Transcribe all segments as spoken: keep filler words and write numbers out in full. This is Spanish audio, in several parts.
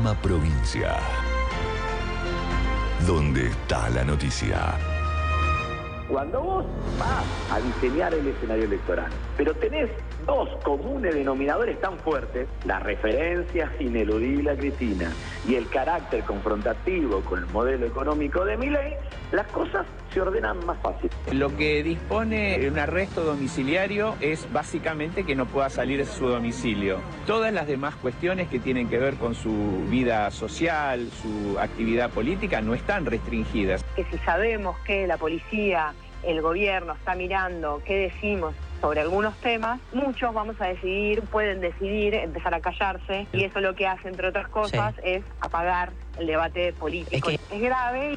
llama provincia. ¿Dónde está la noticia? Cuando vos vas a diseñar el escenario electoral, pero tenés dos comunes denominadores tan fuertes, la referencia ineludible a Cristina y el carácter confrontativo con el modelo económico de Milei, las cosas se ordenan más fácil. Lo que dispone un arresto domiciliario es básicamente que no pueda salir de su domicilio. Todas las demás cuestiones que tienen que ver con su vida social, su actividad política, no están restringidas. Que si sabemos que la policía, el gobierno está mirando qué decimos sobre algunos temas, muchos vamos a decidir, pueden decidir empezar a callarse, y eso lo que hace, entre otras cosas, sí, es apagar el debate político. Es, que... es grave.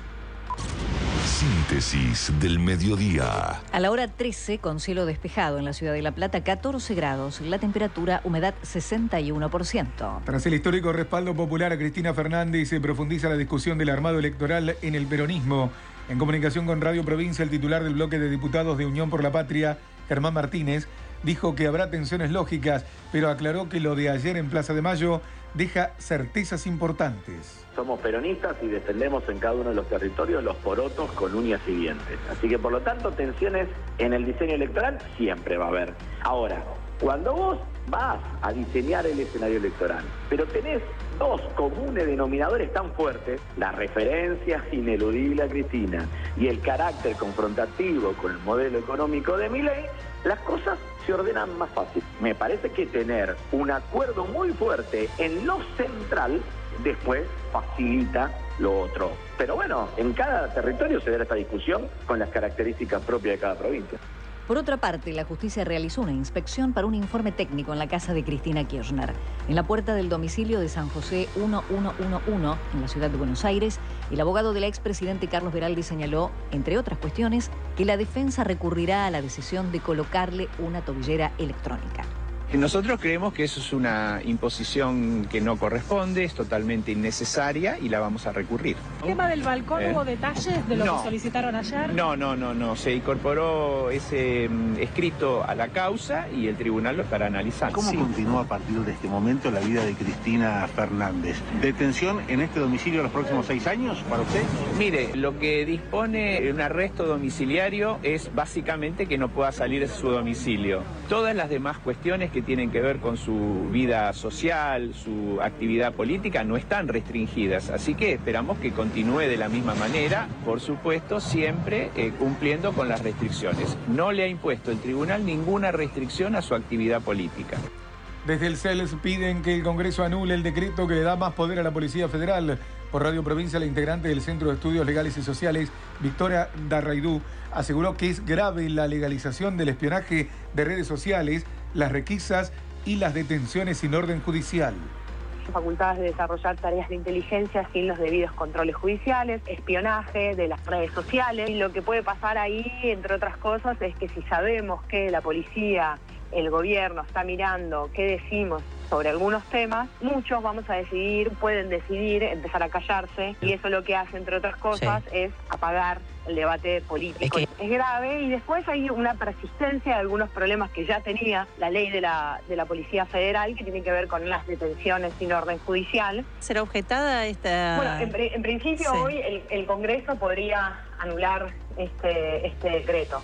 Síntesis del mediodía. A la hora trece, con cielo despejado en la ciudad de La Plata, catorce grados, la temperatura, humedad sesenta y uno por ciento. Tras el histórico respaldo popular a Cristina Fernández, se profundiza la discusión del armado electoral en el peronismo. En comunicación con Radio Provincia, el titular del bloque de diputados de Unión por la Patria, Germán Martínez, dijo que habrá tensiones lógicas, pero aclaró que lo de ayer en Plaza de Mayo deja certezas importantes. Somos peronistas y defendemos en cada uno de los territorios los porotos con uñas y dientes. Así que, por lo tanto, tensiones en el diseño electoral siempre va a haber. Ahora, cuando vos vas a diseñar el escenario electoral, pero tenés dos comunes denominadores tan fuertes, la referencia ineludible a Cristina y el carácter confrontativo con el modelo económico de Milei, las cosas se ordenan más fácil. Me parece que tener un acuerdo muy fuerte en lo central después facilita lo otro. Pero bueno, en cada territorio se dará esta discusión con las características propias de cada provincia. Por otra parte, la justicia realizó una inspección para un informe técnico en la casa de Cristina Kirchner. En la puerta del domicilio de San José mil ciento once, en la ciudad de Buenos Aires, el abogado del expresidente Carlos Beraldi señaló, entre otras cuestiones, que la defensa recurrirá a la decisión de colocarle una tobillera electrónica. Nosotros creemos que eso es una imposición que no corresponde, es totalmente innecesaria y la vamos a recurrir. ¿El tema del balcón ¿Eh? hubo detalles de lo no. que solicitaron ayer? No, no, no, no. Se incorporó ese um, escrito a la causa y el tribunal lo estará analizando. ¿Cómo sí. continúa a partir de este momento la vida de Cristina Fernández? ¿Detención en este domicilio los próximos seis años para usted? Mire, lo que dispone un arresto domiciliario es básicamente que no pueda salir de su domicilio. Todas las demás cuestiones que tienen que ver con su vida social, su actividad política, no están restringidas. Así que esperamos que continúe de la misma manera, por supuesto, siempre eh, cumpliendo con las restricciones. No le ha impuesto el tribunal ninguna restricción a su actividad política. Desde el C E L S piden que el Congreso anule el decreto que le da más poder a la Policía Federal. Por Radio Provincia, la integrante del Centro de Estudios Legales y Sociales, Victoria Darraidú, aseguró que es grave la legalización del espionaje de redes sociales, las requisas y las detenciones sin orden judicial. Facultades de desarrollar tareas de inteligencia sin los debidos controles judiciales, espionaje de las redes sociales. Y lo que puede pasar ahí, entre otras cosas, es que si sabemos que la policía, el gobierno está mirando qué decimos sobre algunos temas, muchos vamos a decidir, pueden decidir empezar a callarse, y eso lo que hace, entre otras cosas, sí, es apagar el debate político. Es, que... es grave, y después hay una persistencia de algunos problemas que ya tenía la ley de la, de la Policía Federal, que tiene que ver con las detenciones sin orden judicial. ¿Será objetada esta...? Bueno, en, en principio sí. Hoy el, el Congreso podría anular este, este decreto.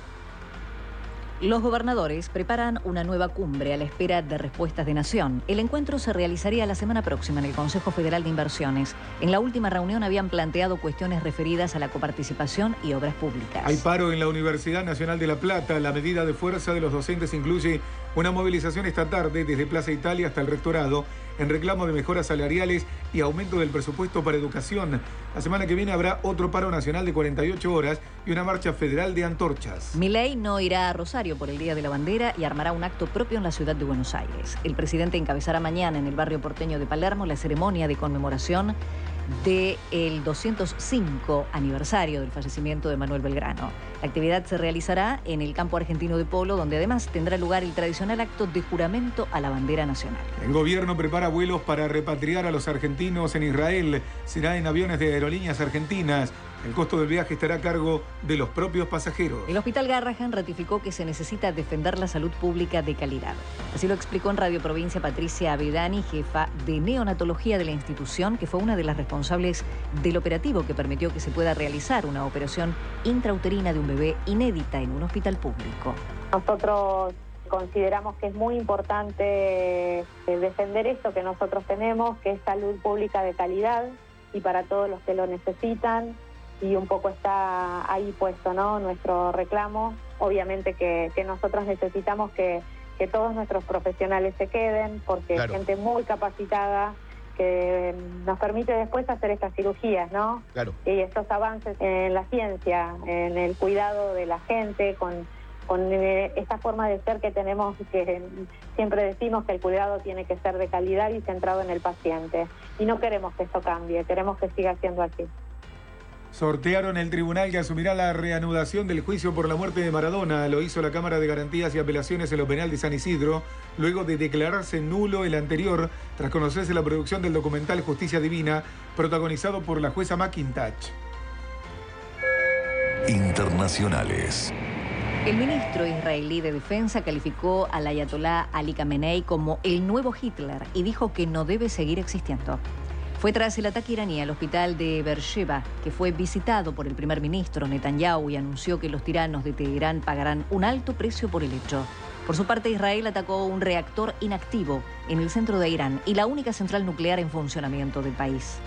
Los gobernadores preparan una nueva cumbre a la espera de respuestas de Nación. El encuentro se realizaría la semana próxima en el Consejo Federal de Inversiones. En la última reunión habían planteado cuestiones referidas a la coparticipación y obras públicas. Hay paro en la Universidad Nacional de La Plata. La medida de fuerza de los docentes incluye una movilización esta tarde desde Plaza Italia hasta el Rectorado en reclamo de mejoras salariales y aumento del presupuesto para educación. La semana que viene habrá otro paro nacional de cuarenta y ocho horas y una marcha federal de antorchas. Milei no irá a Rosario por el Día de la Bandera y armará un acto propio en la ciudad de Buenos Aires. El presidente encabezará mañana en el barrio porteño de Palermo la ceremonia de conmemoración del doscientos cinco aniversario del fallecimiento de Manuel Belgrano. La actividad se realizará en el campo argentino de polo, donde además tendrá lugar el tradicional acto de juramento a la bandera nacional. El gobierno prepara vuelos para repatriar a los argentinos en Israel. Será en aviones de aerolíneas argentinas. El costo del viaje estará a cargo de los propios pasajeros. El Hospital Garrahan ratificó que se necesita defender la salud pública de calidad. Así lo explicó en Radio Provincia Patricia Avedani, jefa de neonatología de la institución, que fue una de las responsables del operativo que permitió que se pueda realizar una operación intrauterina de un bebé inédita en un hospital público. Nosotros consideramos que es muy importante defender esto que nosotros tenemos, que es salud pública de calidad y para todos los que lo necesitan. Y un poco está ahí puesto, ¿no?, nuestro reclamo. Obviamente que, que nosotros necesitamos que, que todos nuestros profesionales se queden, porque claro, hay gente muy capacitada que nos permite después hacer estas cirugías, ¿no? Claro. Y estos avances en la ciencia, en el cuidado de la gente, con, con esta forma de ser que tenemos, que siempre decimos que el cuidado tiene que ser de calidad y centrado en el paciente. Y no queremos que esto cambie, queremos que siga siendo así. Sortearon el tribunal que asumirá la reanudación del juicio por la muerte de Maradona. Lo hizo la Cámara de Garantías y Apelaciones en lo penal de San Isidro, luego de declararse nulo el anterior, tras conocerse la producción del documental Justicia Divina, protagonizado por la jueza McIntosh. Internacionales. El ministro israelí de Defensa calificó al ayatolá Ali Khamenei como el nuevo Hitler y dijo que no debe seguir existiendo. Fue tras el ataque iraní al hospital de Beersheba, que fue visitado por el primer ministro Netanyahu y anunció que los tiranos de Teherán pagarán un alto precio por el hecho. Por su parte, Israel atacó un reactor inactivo en el centro de Irán y la única central nuclear en funcionamiento del país.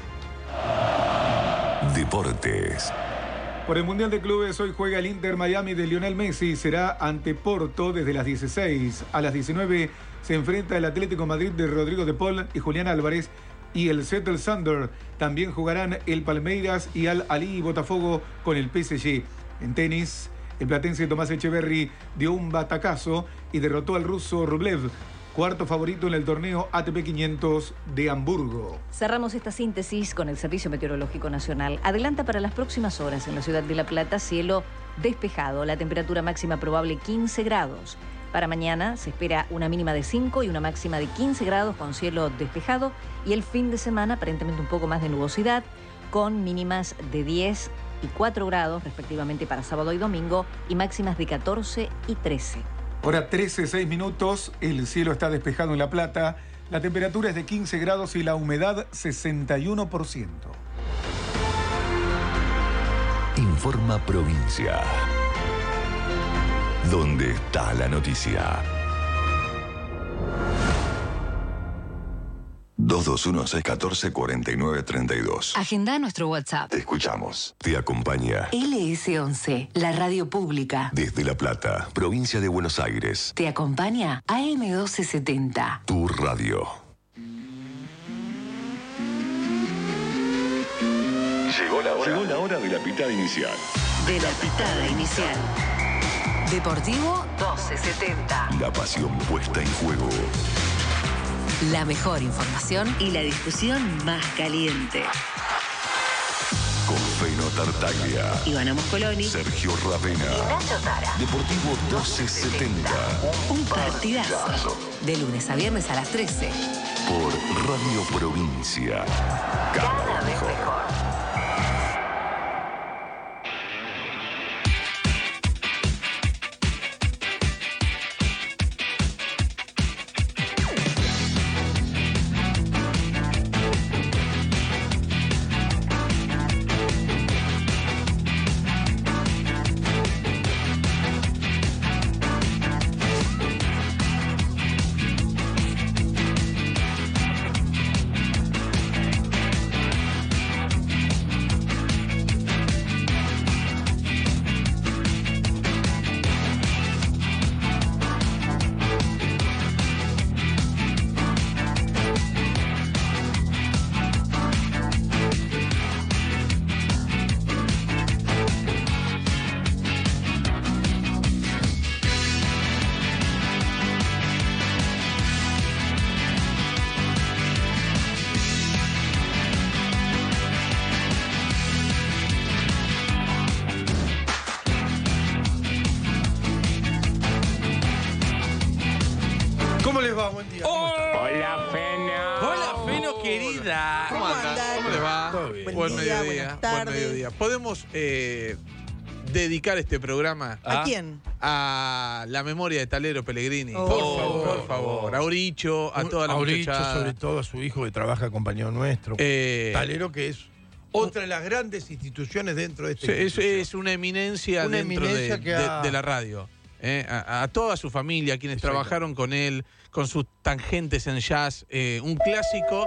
Deportes. Por el Mundial de Clubes, hoy juega el Inter Miami de Lionel Messi. Será ante Porto desde las dieciséis. A las diecinueve se enfrenta el Atlético Madrid de Rodrigo de Paul y Julián Álvarez. Y el Seattle Thunder. También jugarán el Palmeiras y Al Ahly Botafogo con el P S G. En tenis, el platense Tomás Echeverry dio un batacazo y derrotó al ruso Rublev, cuarto favorito en el torneo A T P quinientos de Hamburgo. Cerramos esta síntesis con el Servicio Meteorológico Nacional. Adelanta para las próximas horas en la ciudad de La Plata cielo despejado. La temperatura máxima probable quince grados. Para mañana se espera una mínima de cinco y una máxima de quince grados con cielo despejado. Y el fin de semana aparentemente un poco más de nubosidad con mínimas de diez y cuatro grados respectivamente para sábado y domingo y máximas de catorce y trece. Hora trece, seis minutos. El cielo está despejado en La Plata. La temperatura es de quince grados y la humedad sesenta y uno por ciento. Informa Provincia. ¿Dónde está la noticia? dos dos uno, seis uno cuatro, cuatro nueve tres dos. Agenda nuestro WhatsApp. Te escuchamos. Te acompaña L S once, la radio pública. Desde La Plata, provincia de Buenos Aires. Te acompaña A M doce setenta. Tu radio. Llegó la hora. Llegó la hora de la pitada inicial. De la pitada inicial. Deportivo doce setenta. La pasión puesta en juego. La mejor información y la discusión más caliente. Con Feno Tartaglia, Ivana Moscoloni, Sergio Ravena y Nacho Tara. Deportivo doce setenta. Un partidazo. De lunes a viernes a las trece. Por Radio Provincia. Cada, Cada vez mejor. mejor. ¿Cómo les va? Buen día. Oh, hola, Feno. Hola, Feno, querida. ¿Cómo andan? ¿Cómo les va? Todo bien. Bueno, Buen día, mediodía, buenas buen tardes. mediodía. ¿Podemos eh, dedicar este programa ¿A quién? a la memoria de Talero Pellegrini? Oh. Por favor, por favor. A Auricho, a toda la Auricho, muchachada. sobre todo a su hijo que trabaja acompañado nuestro. Eh, Talero, que es otra de las grandes instituciones dentro de este Sí, es, es una eminencia Una dentro eminencia de, que ha- de- de la radio. eh, a, a toda su familia, quienes Exacto. trabajaron con él, con sus tangentes en jazz. eh, un clásico.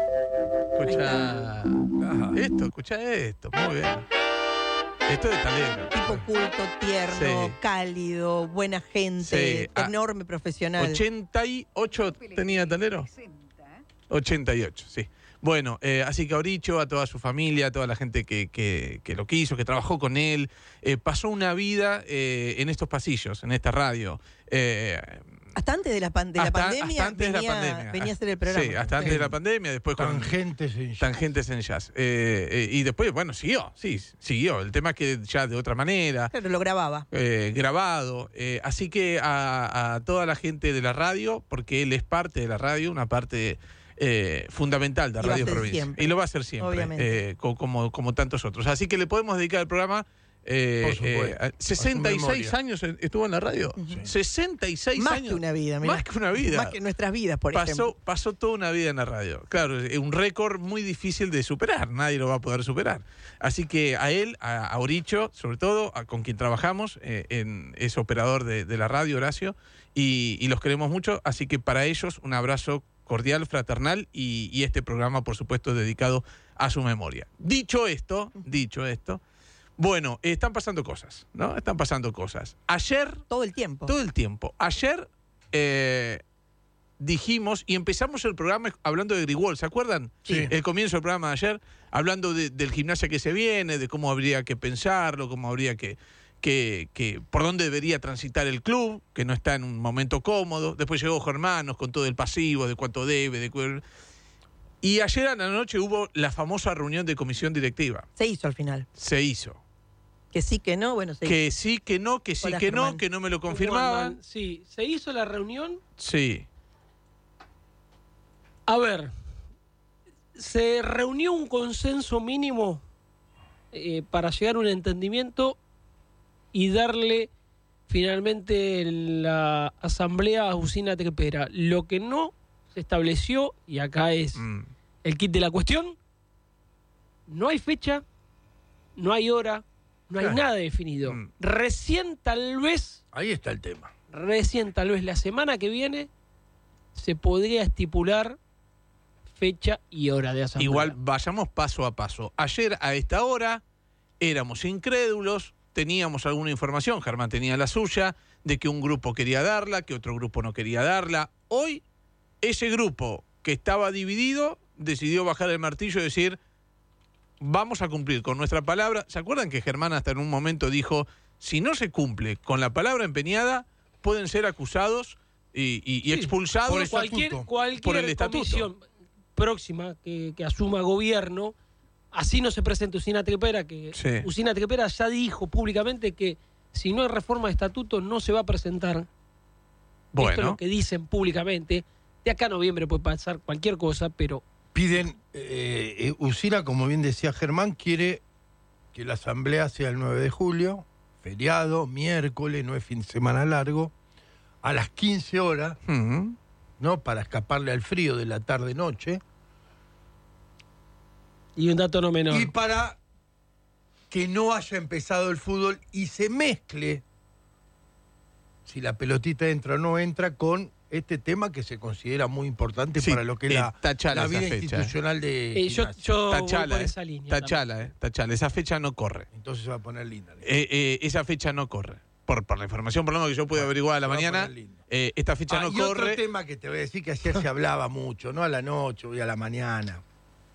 Escucha esto, escucha esto. Muy bien. Esto es de Talero. Tipo culto, tierno, Sí. cálido, buena gente, Sí, ah, enorme profesional. ¿ochenta y ocho tenía Talero? ochenta y ocho, sí. Bueno, eh, así que a Auricho, a toda su familia, a toda la gente que, que, que lo quiso, que trabajó con él, eh, pasó una vida eh, en estos pasillos, en esta radio. Eh, Hasta antes de la, pan- de la hasta, pandemia, hasta antes venía, de la pandemia. venía a hacer el programa. Sí, hasta antes de la pandemia, después con Tangentes en jazz. Tangentes en Jazz. Eh, eh, y después, bueno, siguió, sí, siguió. El tema es que ya de otra manera. Pero lo grababa. Eh, grabado. Eh, así que a, a toda la gente de la radio, porque él es parte de la radio, una parte eh, fundamental de Y va a Radio ser Provincia. siempre, Y lo va a hacer siempre, obviamente. eh, co- como, como tantos otros. Así que le podemos dedicar el programa. Eh, Por supuesto. eh, sesenta y seis A su memoria. años estuvo en la radio. sesenta y seis Más años. que una vida, mirá. Más que una vida. Más que nuestras vidas, por pasó, ejemplo. pasó toda una vida en la radio. Claro, es un récord muy difícil de superar. Nadie lo va a poder superar. Así que a él, a, a Auricho, sobre todo, a- con quien trabajamos, eh, en, es operador de, de la radio, Horacio, y, y los queremos mucho. Así que para ellos, un abrazo cordial, fraternal, y, y este programa, por supuesto, dedicado a su memoria. Dicho esto, dicho esto, bueno, están pasando cosas, ¿no? Están pasando cosas. Ayer... Todo el tiempo. Todo el tiempo. Ayer eh, dijimos, y empezamos el programa hablando de Grigol, ¿se acuerdan? Sí. El comienzo del programa de ayer, hablando de- del gimnasia que se viene, de cómo habría que pensarlo, cómo habría que, que, que, por dónde debería transitar el club, que no está en un momento cómodo. Después llegó Germán, nos contó del pasivo, de cuánto debe, de cu- Y ayer a la noche hubo la famosa reunión de comisión directiva. Se hizo al final. Se hizo. Que sí, que no, bueno, se Que hizo. sí, que no, que sí, Hola, que no, Germán. que no me lo ¿Cómo confirmaban. andan? Sí, se hizo la reunión. Sí. A ver, se reunió un consenso mínimo eh, para llegar a un entendimiento y darle finalmente la asamblea a Usina Tripera. Lo que no se estableció, y acá es Mm. el kit de la cuestión, no hay fecha, no hay hora, no hay Claro. nada definido. Mm. Recién tal vez, Ahí está el tema. recién tal vez la semana que viene se podría estipular fecha y hora de asamblea. Igual vayamos paso a paso. Ayer a esta hora éramos incrédulos, teníamos alguna información, Germán tenía la suya, de que un grupo quería darla, que otro grupo no quería darla. Hoy ese grupo que estaba dividido decidió bajar el martillo y decir, vamos a cumplir con nuestra palabra. ¿Se acuerdan que Germán hasta en un momento dijo, si no se cumple con la palabra empeñada, pueden ser acusados y, y- y Sí, expulsados por el cualquier, estatuto. cualquier por el estatuto? comisión próxima que, que asuma gobierno, así no se presente Usina Tripera, que Sí. Usina Tripera ya dijo públicamente que si no hay reforma de estatuto no se va a presentar. Esto es Bueno, lo que dicen públicamente. De acá a noviembre puede pasar cualquier cosa, pero Piden, eh, eh, Usina, como bien decía Germán, quiere que la asamblea sea el nueve de julio, feriado, miércoles, no es fin de semana largo, a las quince horas, ujú, ¿no? Para escaparle al frío de la tarde-noche. y un dato no menor. Y para que no haya empezado el fútbol y se mezcle, si la pelotita entra o no entra, con este tema que se considera muy importante Sí, para lo que es eh, la, tachala la esa vida fecha, institucional de Eh, yo Gimnasia. yo voy Tachala, por eh, esa línea. tachala, eh, tachala. Esa fecha no corre. Entonces se va a poner linda. Eh, eh, esa fecha no corre. Por, por la información, por lo menos que yo pude averiguar a la se va a mañana, poner linda. eh, esta fecha Ah, no y corre. otro tema que te voy a decir que ayer se hablaba mucho, no a la noche, hoy a la mañana.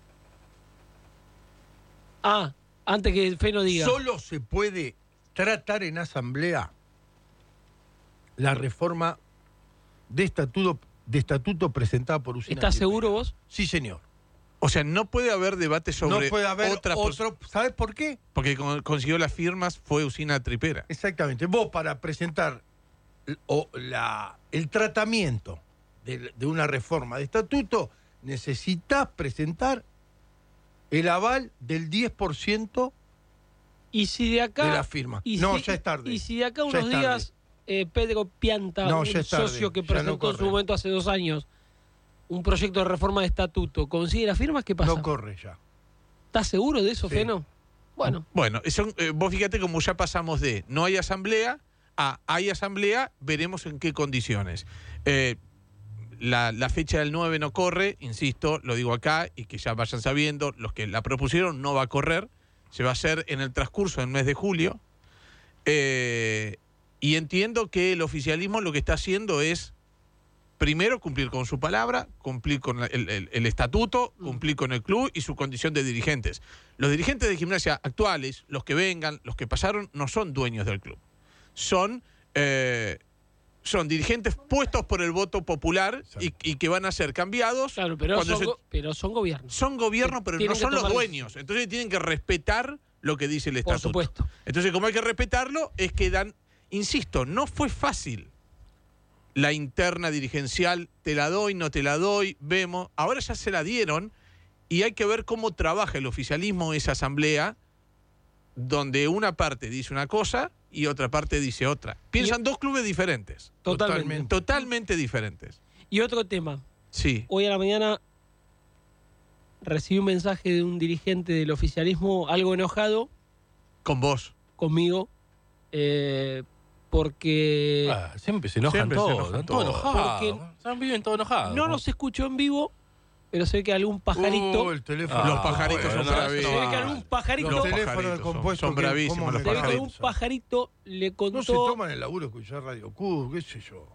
Ah, antes que Feno diga. Solo se puede tratar en asamblea la reforma de estatuto, de estatuto presentada por Usina. ¿Estás Tripera. seguro vos? Sí, señor. O sea, no puede haber debate sobre no puede haber otras pos- otro. ¿Sabes por qué? porque con- consiguió las firmas fue Usina Tripera. Exactamente. Vos para presentar l- o la, el tratamiento de, de una reforma de estatuto necesitas presentar el aval del diez por ciento y si de acá de la firma. y No, si, ya es tarde. Y si de acá Ya unos es tarde. días eh, Pedro Pianta, No, un ya es tarde, socio que ya presentó no en su corre. momento hace dos años un proyecto de reforma de estatuto, ¿consigue las firmas? ¿Qué pasa? No corre ya. ¿Estás seguro de eso, Sí. Feno? Bueno, Bueno, son, eh, vos fíjate como ya pasamos de no hay asamblea a hay asamblea, veremos en qué condiciones. Eh, la, la fecha del nueve no corre, insisto, lo digo acá y que ya vayan sabiendo, los que la propusieron no va a correr, se va a hacer en el transcurso del mes de julio. Eh, y entiendo que el oficialismo lo que está haciendo es primero cumplir con su palabra, cumplir con el, el- el estatuto, cumplir con el club y su condición de dirigentes. Los dirigentes de Gimnasia actuales, los que vengan, los que pasaron, no son dueños del club. Son, eh, son dirigentes puestos por el voto popular y, y que van a ser cambiados. claro, pero cuando son, se- go- pero son gobiernos. son gobiernos, pero tienen no que son los tomar dueños. Entonces tienen que respetar lo que dice el Por estatuto. supuesto. Entonces, como hay que respetarlo, es que dan, insisto, no fue fácil la interna dirigencial, te la doy, no te la doy, vemos. Ahora ya se la dieron y hay que ver cómo trabaja el oficialismo esa asamblea, donde una parte dice una cosa y otra parte dice otra. Piensan dos clubes diferentes. Totalmente. Totalmente diferentes. Y otro tema. Sí. Hoy a la mañana recibí un mensaje de un dirigente del oficialismo algo enojado. Con vos. Conmigo. eh, porque... Ah, siempre se enojan Siempre se todos, enojan están todos todos. enojados. Porque Están viven todos enojados. no nos escuchó en vivo, pero se ve que algún pajarito... Uh, el teléfono. Ah, Los pajaritos bueno, son no, bravísimos. se ve que algún pajarito... Los Los teléfonos pajaritos son- compuestos son que- bravísimos ¿cómo los me se ve que pagan? algún pajarito le contó... No se toman el laburo escuchar Radio Q, qué sé yo.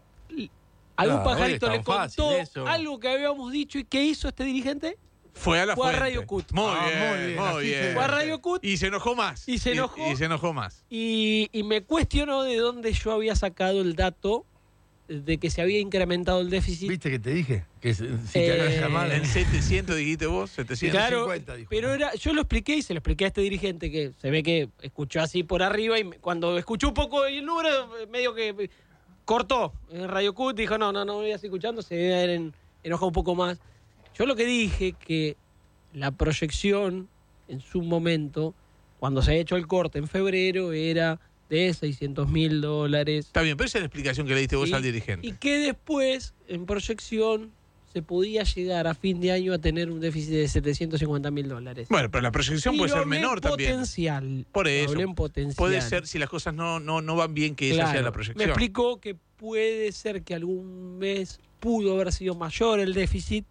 algún Ah, pajarito hoy le es tan fácil contó eso. algo que habíamos dicho. ¿Y qué hizo este dirigente? Fue a la Fue a fuente. Radio Cut. Muy, Ah, bien, muy bien, muy así bien. se- Fue a Radio Cut Y se enojó más. Y se enojó. Y, se enojó más. y, y me cuestionó de dónde yo había sacado el dato de que se había incrementado el déficit. ¿Viste que te dije? Que si Eh, te hagas llamar. En setecientos dijiste vos, setecientos. Claro, cincuenta, dijo. pero era, yo lo expliqué y se lo expliqué a este dirigente que se ve que escuchó así por arriba y me- cuando escuchó un poco el número, medio que cortó en Radio Cut, dijo, no, no, no me voy a seguir escuchando, se debe haber en- enojado un poco más. Yo lo que dije que la proyección en su momento, cuando se ha hecho el corte en febrero, era de seiscientos mil dólares. Está bien, pero esa es la explicación que le diste vos ¿sí? al dirigente. Y que después, en proyección, se podía llegar a fin de año a tener un déficit de setecientos cincuenta mil dólares. Bueno, pero la proyección Y puede lo ser hablé en menor también. potencial. Por Lo eso. hablé en potencial. Puede ser, si las cosas no, no, no van bien, que esa Claro. sea la Me proyección. explicó que puede ser que algún mes pudo haber sido mayor el déficit,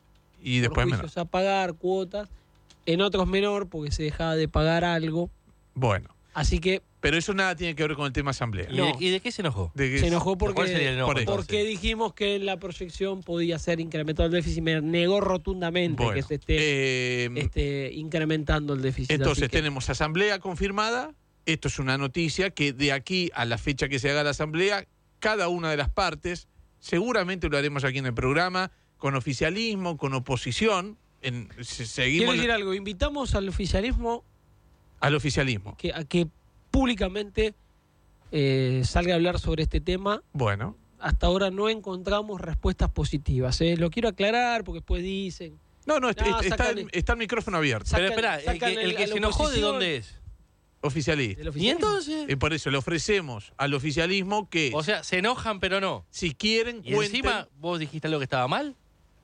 Y por después menor. juicios a pagar, cuotas, en otros menor porque se dejaba de pagar algo. Bueno. Así que Pero eso nada tiene que ver con el tema asamblea. ¿Y, No. de, y de qué se enojó? De que se es- enojó ¿Cuál sería el porque, enojo, por eso. entonces? porque dijimos que en la proyección podía ser incrementado el déficit. Me negó rotundamente Bueno, que se esté eh, este, incrementando el déficit. entonces Así que- tenemos asamblea confirmada. Esto es una noticia que de aquí a la fecha que se haga la asamblea, cada una de las partes, seguramente lo haremos aquí en el programa, con oficialismo, con oposición, en, se- Quiero seguimos decir algo, invitamos al oficialismo al oficialismo. que, a que públicamente eh, salga a hablar sobre este tema. Bueno, Hasta ahora no encontramos respuestas positivas. ¿eh? Lo quiero aclarar porque después dicen... no, no, est- No, est- está, sacan- el, está el micrófono abierto. Sacan- Pero espera, el sacan que, el el- que a se la enojó, ¿de oposición. dónde es? Oficialista. ¿del ¿Y oficialismo? entonces? Y por eso le ofrecemos al oficialismo que, O sea, se enojan, pero no. si quieren, Y cuenten. encima, ¿vos dijiste algo que estaba mal?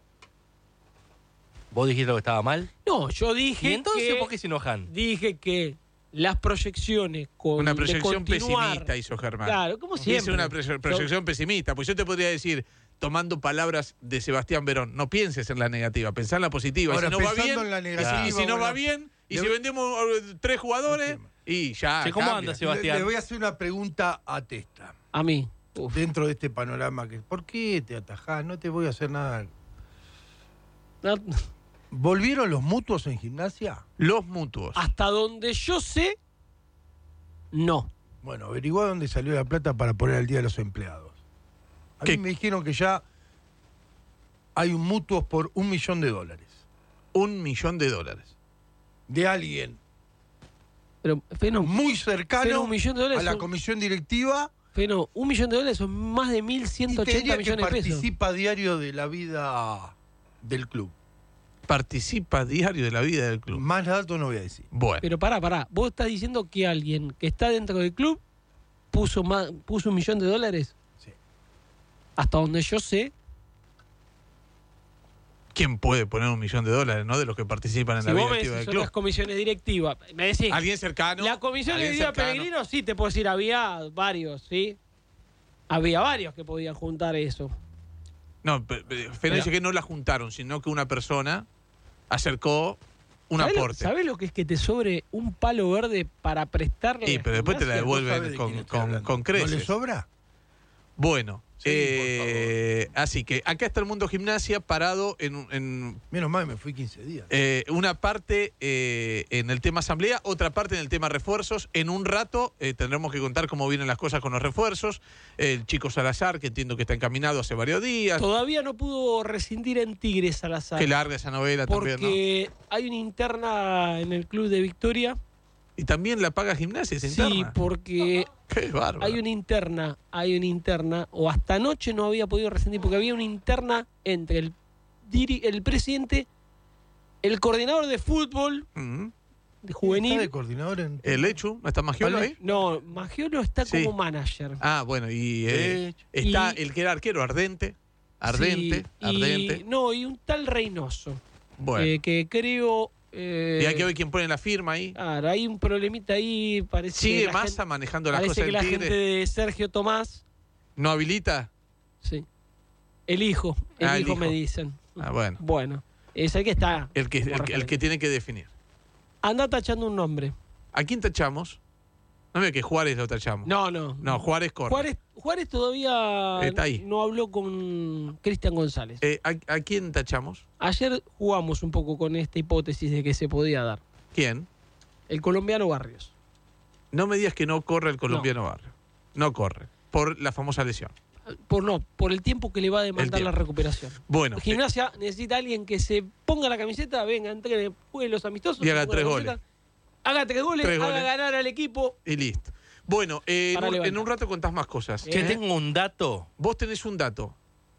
¿Vos dijiste algo que estaba mal? No, yo dije ¿Y entonces que... por qué se enojan? Dije que las proyecciones con Una de proyección continuar- pesimista hizo Germán. Claro, como Hice siempre. una proye- proyección pesimista. Pues yo te podría decir, tomando palabras de Sebastián Verón, no pienses en la negativa, pensá en la positiva. Ahora, y si no va pensando bien, en la y si- negativa, y si no va bueno, bien, y le si voy- vendemos eh, tres jugadores, y ya. Sí, ¿cómo cambia. anda, Le, Sebastián? le voy a hacer una pregunta a Testa. A mí. Uf. Dentro de este panorama, que ¿por qué te atajás? No te voy a hacer nada. No, ¿Volvieron los mutuos en gimnasia? Los mutuos. hasta donde yo sé, no. Bueno, averiguá dónde salió la plata para poner al día a los empleados. A ¿Qué? mí me dijeron que ya hay un mutuos por un millón de dólares. Un millón de dólares. De alguien Pero, Feno, muy cercano pero un millón de dólares a la son- comisión directiva Feno, un millón de dólares son más de mil y ciento te ochenta diría que millones de pesos. participa a diario de la vida del club. Participa diario de la vida del club. Más datos no voy a decir. Bueno. Pero pará, pará. Vos estás diciendo que alguien que está dentro del club puso, más, puso un millón de dólares. Sí. Hasta donde yo sé. ¿Quién puede poner un millón de dólares, no? De los que participan en Si la vida vos me activa decís del club. otras comisiones directivas, me decís. ¿Alguien cercano? La comisión ¿Alguien directiva cercano? Pellegrino, sí, te puedo decir, había varios, ¿sí? Había varios que podían juntar eso. No, Fede dice que no la juntaron, sino que una persona acercó un ¿Sabés aporte. Lo, ¿Sabés lo que es que te sobre un palo verde para prestarle? Sí, pero después te la Gimnasia? devuelven con, con, con creces. ¿No le sobra? Bueno, Sí, eh, así que acá está el Mundo Gimnasia parado en, en Menos mal, me fui quince días. eh, una parte eh, en el tema asamblea, otra parte en el tema refuerzos. En un rato eh, tendremos que contar cómo vienen las cosas con los refuerzos. El chico Salazar, que entiendo que está encaminado hace varios días. Todavía no pudo rescindir en Tigres Salazar. Qué larga esa novela también, ¿no? Porque hay una interna en el club de Victoria. Y también la paga Gimnasia, esa Sí, interna. porque Qué bárbaro. hay una interna, hay una interna, o hasta anoche no había podido rescindir, porque había una interna entre el, diri- el presidente, el coordinador de fútbol, Mm. de juvenil. ¿Está de coordinador en... ¿El Lechu? ¿No está Magiolo ahí? No, Magiolo está Sí. como manager. Ah, bueno, y eh, está Y- el que era arquero, Ardente. Ardente, Sí, y- Ardente. No, y un tal Reynoso, Bueno. eh, que creo... eh, y hay que ver quién pone la firma ahí. Claro, hay un problemita ahí, parece que ¿Sigue la Massa gente- manejando las parece cosas que en la Tigre? gente de Sergio Tomás, ¿No habilita? sí, el hijo, el, Ah, el hijo, me hijo. dicen. Ah, bueno. Bueno, es el que está. El que, como el, que- el referente. que tiene que definir. Anda tachando un nombre. ¿A quién tachamos? No veo que Juárez lo tachamos. No, no. No, Juárez corre. Juárez, Juárez todavía Está ahí. no habló con Cristian González. Eh, ¿a, a quién tachamos? Ayer jugamos un poco con esta hipótesis de que se podía dar. ¿Quién? El colombiano Barrios. No me digas que no corre el colombiano Barrio. No corre. Por la famosa lesión. Por no, por el tiempo que le va a demandar tiempo. la recuperación. Bueno. eh, Gimnasia necesita a alguien que se ponga la camiseta, venga, entrene, juegue los amistosos. Y haga se ponga tres la goles. camiseta, Haga tres goles, Tres haga goles. ganar al equipo. Y listo. Bueno, eh, en, Para un, levantar. en un rato contás más cosas. Que ¿Eh? tengo un dato Vos tenés un dato.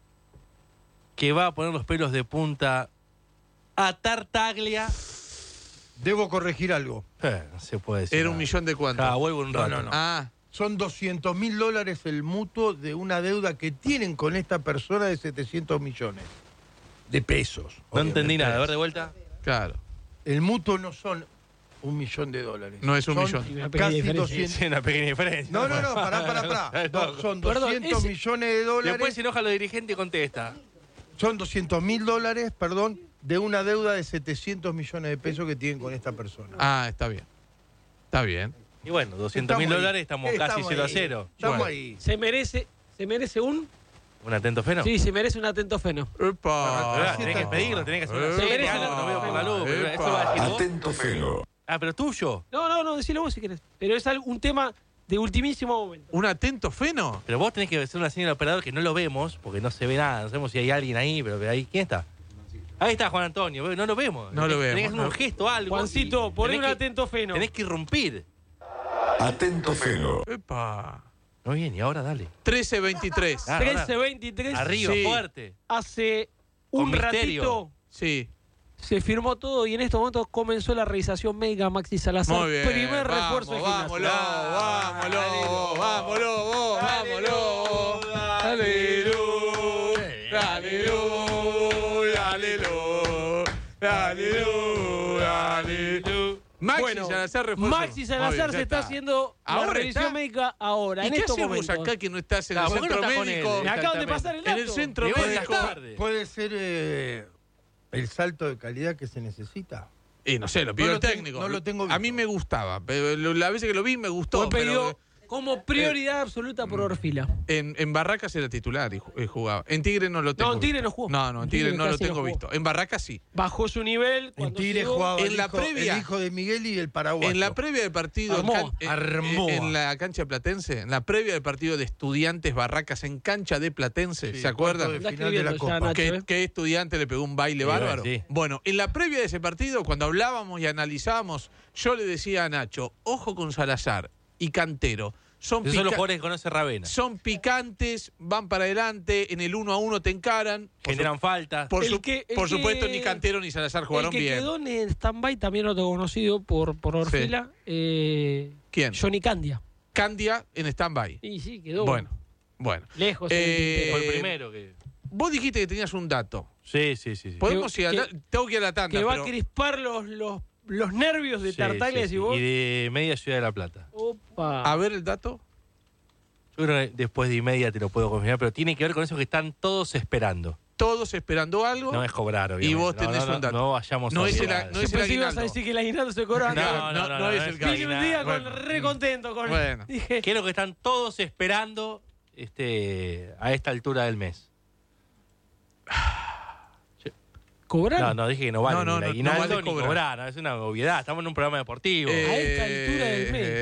que va a poner los pelos de punta a Tartaglia. Debo corregir algo. Eh, no se puede decir. Era un nada. millón de cuánto. Ah, vuelvo un No, rato. no, no. Ah, Son doscientos mil dólares el mutuo de una deuda que tienen con esta persona de setecientos millones de pesos. No entendí obviamente. nada. A ver, de vuelta. claro. El mutuo no son un millón de dólares. No es un Son millón. Y una pequeña Casi diferencia. doscientos. Sí, una pequeña diferencia. No, no, no, pará, pará, pará. No, son doscientos Perdón, ese- millones de dólares. Después se enoja los dirigentes y contesta. Son doscientos mil dólares, perdón, de una deuda de setecientos millones de pesos que tienen con esta persona. Ah, está bien. Está bien. Y bueno, doscientos mil Estamos ahí. dólares, estamos, Estamos casi cero a ahí. cero. Estamos Bueno. ahí. Se merece, se merece un. ¿Un atento feno? Sí, se merece un atento feno. Epa. Verdad, tenés que pedirlo, tenés que hacer una Epa. serie, algo, no veo por la luz. pero Eso va a decir vos. Atento Felo. Ah, pero tuyo. No, no, no, decilo vos si querés. Pero es algo- un tema de ultimísimo momento. ¿Un atento feno? Pero vos tenés que hacer una señal al operador que no lo vemos, porque no se ve nada. No sabemos si hay alguien ahí, pero ahí, ¿quién está? Ahí está Juan Antonio, no lo vemos. No lo Tenés- Tenés que vemos, hacer no. un gesto, algo. Juancito, y poné tenés un que- atento feno. Tenés que irrumpir. Atento Felo. Epa. Muy bien, y ahora dale. trece veintitrés. Ah, trece veintitrés. Arriba, Sí. fuerte. Hace Con un misterio. ratito Sí. se firmó todo y en estos momentos comenzó la revisación médica Maxi Salazar. Muy bien. Primer Vamos, refuerzo de vámonos, Gimnasia. vámonos, vámonos, vos, vámonos. Aleluya, aleluya, aleluya, aleluya, aleluya. Maxi Bueno, Salazar refuerzo. Maxi Muy Salazar bien, ya se está haciendo Ahora la revisión está. médica ahora, ¿Y en qué estos haces vos momentos. acá que no estás en Ah, el ¿por qué no centro estás con médico? él? Me acaban de pasar el En dato. el centro Llegó médico. esta tarde. ¿Puede ser eh, el salto de calidad que se necesita? Y no sé, lo pidió No el lo ten- técnico. no lo tengo A mí visto. me gustaba, pero lo- la veces que lo vi me gustó. Fue pedido pero como prioridad absoluta por Orfila. en, en Barracas era titular y ju- y jugaba. En Tigre no lo tengo No, en Tigre visto. no jugó. No, no, en En Tigre Tigre no lo casi no tengo jugó. visto. En Barracas sí. Bajó su nivel. En cuando Tigre llegó. jugaba En el, la hijo, previa. el hijo de Miguel y el paraguayo. En la previa del partido en, Armó. can- en- Armó. en la cancha platense, en la previa del partido de Estudiantes Barracas en cancha de Platense, Sí, ¿se acuerdan? cuarto de Anda final de la escribiendo ya, Copa. Nacho, ¿Qué, ¿eh? qué estudiante le pegó un baile Sí, bárbaro? sí. Bueno, en la previa de ese partido, cuando hablábamos y analizábamos, yo le decía a Nacho, ojo con Salazar y Cantero. son, Esos son los pica- jugadores que conoce Ravena. son picantes, van para adelante, en el uno a uno te encaran. Por Generan su- faltas. Por, El su- que- el por que- supuesto, ni Cantero ni Salazar jugaron el que bien. quedó en el stand-by también lo tengo conocido por, por Orfila. Eh, ¿Quién? Johnny Candia. Candia en stand-by. Y sí, quedó Bueno, bueno. lejos. Eh, Fue el primero que. Vos dijiste que tenías un dato. Sí, sí, sí. sí. Podemos Que- ir a la- que- Tengo que ir a la tanda. que va pero- a crispar los, los, los nervios de Sí, Tartaglia, sí, sí. y vos. Y de Media Ciudad de la Plata. Opa. A ver el dato. Yo creo que después de media te lo puedo confirmar, pero tiene que ver con eso que están todos esperando. Todos esperando algo. No es cobrar, obviamente. Y vos No, tenés no, no, un dato. No vayamos No a es el, olvidar. no es Yo el pensé que ibas a aguinaldo. decir que el aguinaldo se cobra. No, no, no, no, es no el es Vine un aguinaldo. día con, Bueno. re contento con Bueno. Dije, Creo que están todos esperando este, a esta altura del mes. ¿cobrar? No, no, dije que no vale No, no, ni no, el aguinaldo no vale ni cobrar. cobrar. no, es una obviedad. Estamos en un programa deportivo. A esta altura del mes.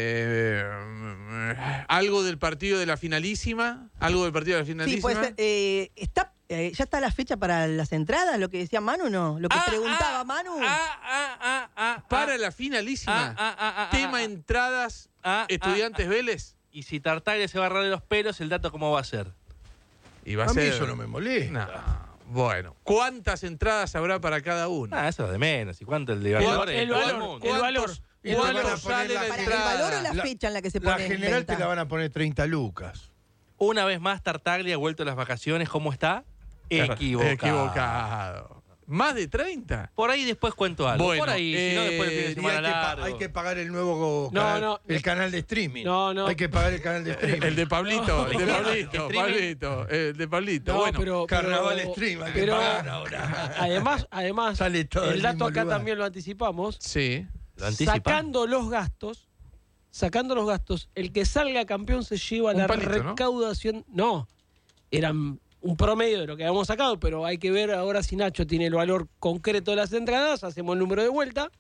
eh, algo del partido de la finalísima. Algo del partido de la finalísima. Sí, puede ser. Eh, está, eh, ¿Ya está la fecha para las entradas? ¿Lo que decía Manu no? ¿Lo que Ah, preguntaba ah, Manu? Ah, ah, ah, ah, para la finalísima. Ah, ah, ah, ah, Tema ah, entradas, ah, Estudiantes ah, Vélez. Y si Tartaglia se va a agarrar de los pelos, ¿el dato cómo va a ser? Y va a, A mí ser. eso no me molesta. No. Bueno, ¿cuántas entradas habrá para cada uno? Ah, eso es de menos. ¿Y cuánto el de ¿Cuánto- valor? el Todo valor, mundo. el valor. ¿Cuántos- Y te van a ¿Cuánto poner sale la- la ¿Para el entrada? valor o la, La- fecha en la que se La pone en general venta? te la van a poner treinta lucas. Una vez más, Tartaglia ha vuelto a las vacaciones. ¿Cómo está? Equivocado. Equivocado. ¿Más de treinta? Por ahí después cuento algo. Bueno, Por ahí, si no, después del fin de eh, Y semana hay que, pa- largo. hay que pagar el nuevo No, canal, no. el canal de streaming. No, no. Hay que pagar el canal de streaming. El de Pablito, el de No. Pablito, Streaming. Pablito, el de Pablito. No, bueno, pero, Carnaval pero- Stream, hay que pero pagar ahora. Además, además Sale todo el del dato mismo acá lugar. también lo anticipamos. sí. Lo anticipa. Sacando los gastos, sacando los gastos, el que salga campeón se lleva Un la palito, ¿no? recaudación. ¿no? eran un promedio de lo que habíamos sacado, pero hay que ver ahora si Nacho tiene el valor concreto de las entradas. Hacemos el número de vuelta.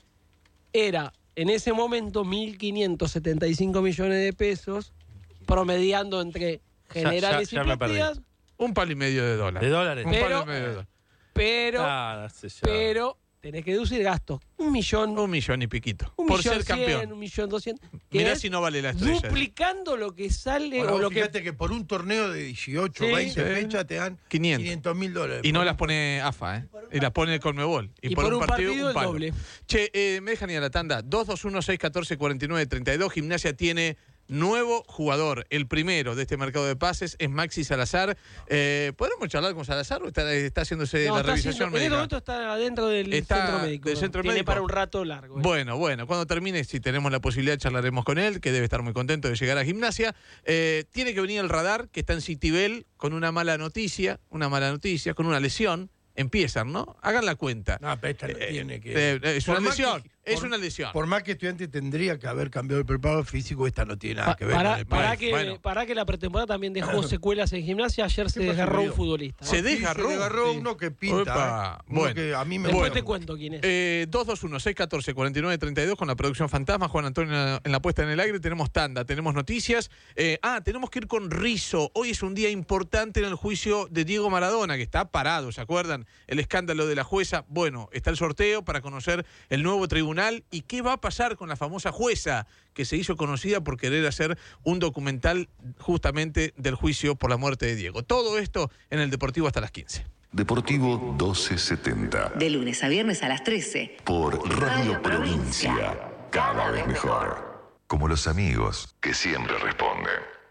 Era en ese momento mil quinientos setenta y cinco millones de pesos, promediando entre generales ya- ya y me perdí. plateas. Un palo y medio de dólar. ¿De dólares? Un Pero- palo y medio de dólar. Pero, Ah, no sé yo. pero tenés que deducir gastos. Un millón, Un millón y piquito. un por millón ser cien, campeón. un millón doscientos. que Mirá es si no vale la estrella. duplicando lo que sale Ahora, o lo vos que fíjate que... por un torneo de dieciocho, Sí. veinte Sí. fechas te dan quinientos. quinientos mil dólares. Y no las pone AFA, ¿eh? Y las pone el Conmebol. Y por un partido, el palo. doble. Che, eh, me dejan ir a la tanda. dos dos uno, seis uno cuatro, cuatro nueve tres dos. Gimnasia tiene nuevo jugador. El primero de este mercado de pases es Maxi Salazar. Eh, ¿Podremos charlar con Salazar o está, está haciéndose No, la está revisación haciendo- en este médica? momento está adentro del Está centro médico. del centro Tiene médico. para un rato largo. ¿eh? Bueno, bueno, cuando termine, si tenemos la posibilidad, charlaremos con él, que debe estar muy contento de llegar a Gimnasia. Eh, tiene que venir el Radar, que está en Citibel, con una mala noticia, una mala noticia, con una lesión. Empiezan, ¿no? Hagan la cuenta. No, pero esta no Eh, tiene que... eh, es Por una más lesión, que- es por- una lesión. Por más que estudiante tendría que haber cambiado el preparado físico, esta no tiene nada Pa- que ver para, con el para país. que, Bueno. para que la pretemporada también dejó secuelas en Gimnasia. Ayer se ¿Qué pasó, desgarró un Guido? futbolista. Se Sí, desgarró. Se desgarró Sí. uno que pinta. Opa, ¿eh? Uno bueno. que a mí me Después gusta. te cuento quién es. Eh, dos dos uno, seis uno cuatro, cuatro nueve tres dos con la producción Fantasma, Juan Antonio en la, en la puesta en el aire. Tenemos tanda, tenemos noticias. Eh, ah, tenemos que ir con Rizzo. Hoy es un día importante en el juicio de Diego Maradona, que está parado, ¿se acuerdan? El escándalo de la jueza. Bueno, está el sorteo para conocer el nuevo tribunal y qué va a pasar con la famosa jueza que se hizo conocida por querer hacer un documental justamente del juicio por la muerte de Diego. Todo esto en el Deportivo hasta las quince. Deportivo doce setenta. De lunes a viernes a las trece. Por Radio Provincia. Cada vez mejor. Como los amigos que siempre responden.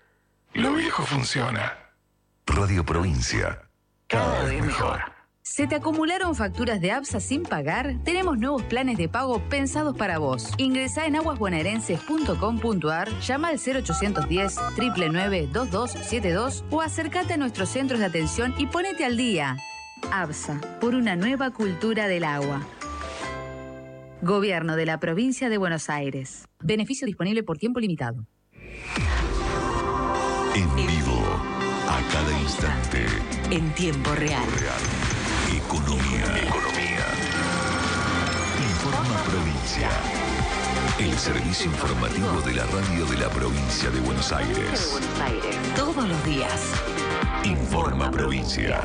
Lo viejo funciona. Radio Provincia. Cada vez mejor. ¿Se te acumularon facturas de ABSA sin pagar? Tenemos nuevos planes de pago pensados para vos. Ingresá en aguas bonaerenses punto com punto a r, llama al cero ochocientos diez, nueve nueve nueve, dos dos siete dos o acércate a nuestros centros de atención y ponete al día. ABSA, por una nueva cultura del agua. Gobierno de la Provincia de Buenos Aires. Beneficio disponible por tiempo limitado. En vivo. A cada instante. En tiempo real. Economía. Economía. Informa Provincia. El servicio informativo de la radio de la provincia de Buenos Aires. Todos los días. Informa Provincia.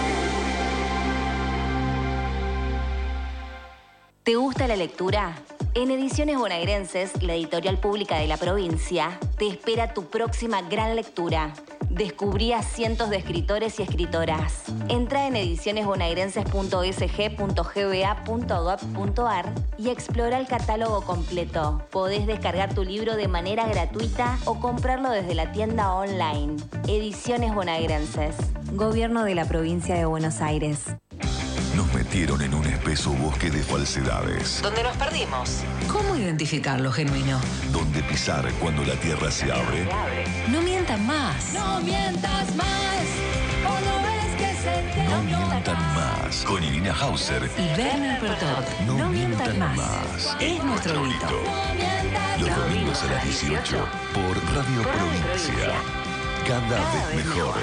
¿Te gusta la lectura? En Ediciones Bonaerenses, la editorial pública de la provincia, te espera tu próxima gran lectura. Descubrí a cientos de escritores y escritoras. Entra en ediciones bonaerenses punto s g punto g b a punto gov punto a r y explora el catálogo completo. Podés descargar tu libro de manera gratuita o comprarlo desde la tienda online. Ediciones Bonaerenses. Gobierno de la Provincia de Buenos Aires. Nos metieron en un espeso bosque de falsedades. ¿Dónde nos perdimos? ¿Cómo identificar lo genuino? Donde pisar cuando la tierra se abre. No mientan más. No mientas más. O no ves que se te No mientan más. Con Irina Hauser y Werner Pertot. No, No mientan mientan más. más. Es nuestro grito. Los domingos a las dieciocho por Radio Provincia. Cada vez mejor.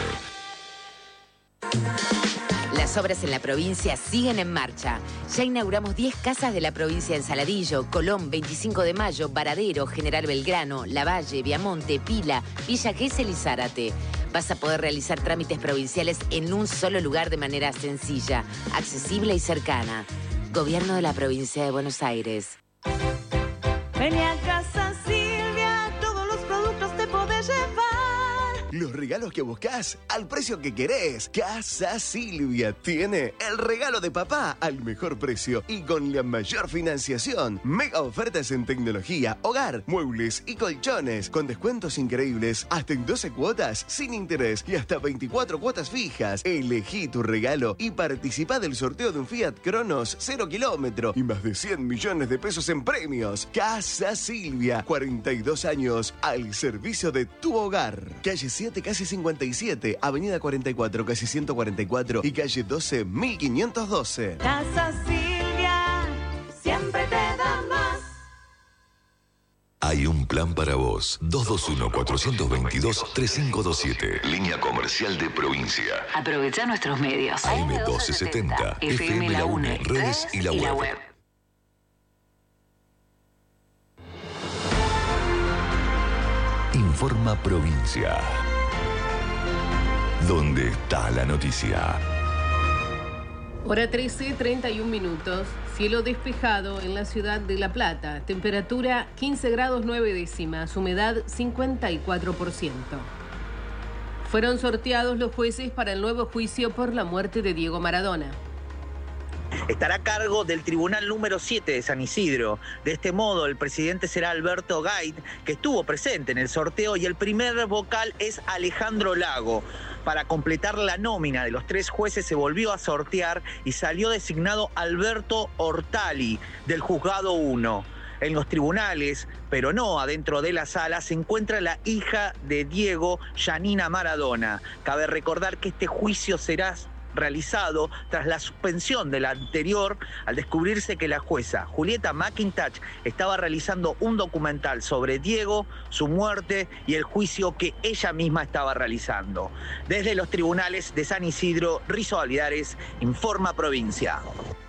Las obras en la provincia siguen en marcha. Ya inauguramos diez casas de la provincia en Saladillo, Colón, veinticinco de mayo, Varadero, General Belgrano, Lavalle, Viamonte, Pila, Villa Gesell y Zárate. Vas a poder realizar trámites provinciales en un solo lugar de manera sencilla, accesible y cercana. Gobierno de la Provincia de Buenos Aires. Vení a Casa Silvia, todos los productos te podés llevar. Los regalos que buscas al precio que querés. Casa Silvia tiene el regalo de papá al mejor precio y con la mayor financiación. Mega ofertas en tecnología, hogar, muebles y colchones con descuentos increíbles hasta en doce cuotas sin interés y hasta veinticuatro cuotas fijas. Elegí tu regalo y participá del sorteo de un Fiat Cronos cero kilómetro y más de cien millones de pesos en premios. Casa Silvia, cuarenta y dos años al servicio de tu hogar. Calle siete, casi cincuenta y siete, Avenida cuarenta y cuatro, casi ciento cuarenta y cuatro y calle doce, mil quinientos doce. Casa Silvia, siempre te da más. Hay un plan para vos. dos dos uno, cuatro dos dos, tres cinco dos siete. Línea comercial de provincia. Aprovecha nuestros medios. A M doce setenta, F M La UNE, redes y la web. Informa Provincia. ¿Dónde está la noticia? Hora trece, treinta y un minutos. Cielo despejado en la ciudad de La Plata. Temperatura quince grados nueve décimas. Humedad cincuenta y cuatro por ciento. Fueron sorteados los jueces para el nuevo juicio por la muerte de Diego Maradona. Estará a cargo del Tribunal número siete de San Isidro. De este modo, el presidente será Alberto Gait, que estuvo presente en el sorteo, y el primer vocal es Alejandro Lago. Para completar la nómina de los tres jueces se volvió a sortear y salió designado Alberto Ortali, del Juzgado uno. En los tribunales, pero no adentro de la sala, se encuentra la hija de Diego, Yanina Maradona. Cabe recordar que este juicio será realizado tras la suspensión de la anterior al descubrirse que la jueza Julieta McIntosh estaba realizando un documental sobre Diego, su muerte y el juicio que ella misma estaba realizando. Desde los tribunales de San Isidro, Rizo Validares, Informa Provincia.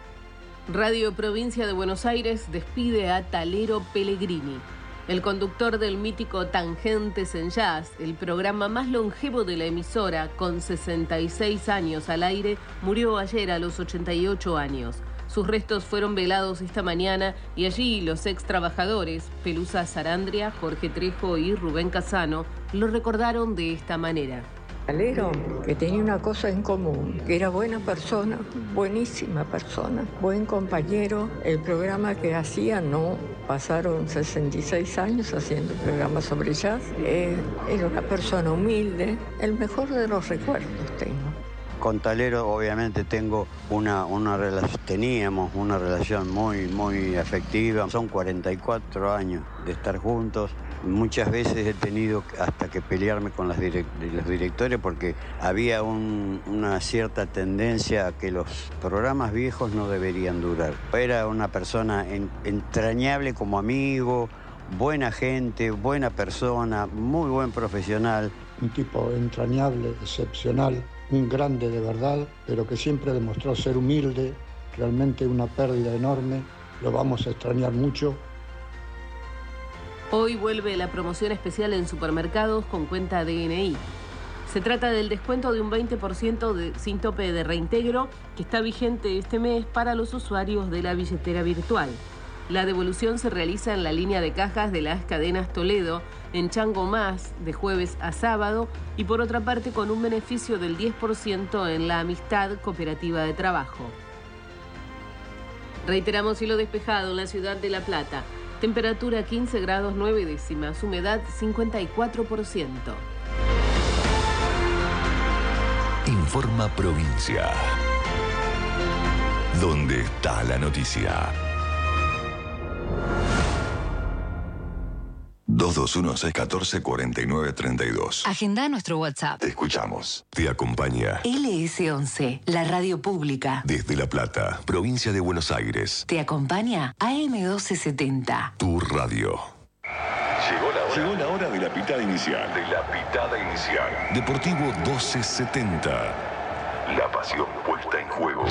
Radio Provincia de Buenos Aires despide a Talero Pellegrini. El conductor del mítico Tangentes en Jazz, el programa más longevo de la emisora, con sesenta y seis años al aire, murió ayer a los ochenta y ocho años. Sus restos fueron velados esta mañana y allí los ex trabajadores, Pelusa Sarandria, Jorge Trejo y Rubén Casano, lo recordaron de esta manera. Talero, que tenía una cosa en común, que era buena persona, buenísima persona, buen compañero. El programa que hacía, no, pasaron sesenta y seis años haciendo el programa sobre jazz. Eh, era una persona humilde, el mejor de los recuerdos tengo. Con Talero obviamente tengo una, una relación, teníamos una relación muy, muy afectiva. Son cuarenta y cuatro años de estar juntos. Muchas veces he tenido hasta que pelearme con las direct- los directores porque había un, una cierta tendencia a que los programas viejos no deberían durar. Era una persona en, entrañable como amigo, buena gente, buena persona, muy buen profesional. Un tipo entrañable, excepcional, un grande de verdad, pero que siempre demostró ser humilde, realmente una pérdida enorme, lo vamos a extrañar mucho. Hoy vuelve la promoción especial en supermercados con cuenta D N I. Se trata del descuento de un veinte por ciento de, sin tope de reintegro que está vigente este mes para los usuarios de la billetera virtual. La devolución se realiza en la línea de cajas de las cadenas Toledo, en Chango Más, de jueves a sábado, y por otra parte con un beneficio del diez por ciento en la Amistad Cooperativa de Trabajo. Reiteramos cielo despejado en la ciudad de La Plata. Temperatura quince grados nueve décimas, humedad cincuenta y cuatro por ciento. Informa Provincia. ¿Dónde está la noticia? dos dos uno, seis uno cuatro, cuatro nueve tres dos. Agenda nuestro WhatsApp. Te escuchamos. Te acompaña L S once, la radio pública. desde La Plata, provincia de Buenos Aires. Te acompaña A M doce setenta. Tu radio. Llegó la hora. Llegó la hora de la pitada inicial. De la pitada inicial. Deportivo doce setenta. La pasión puesta en juego.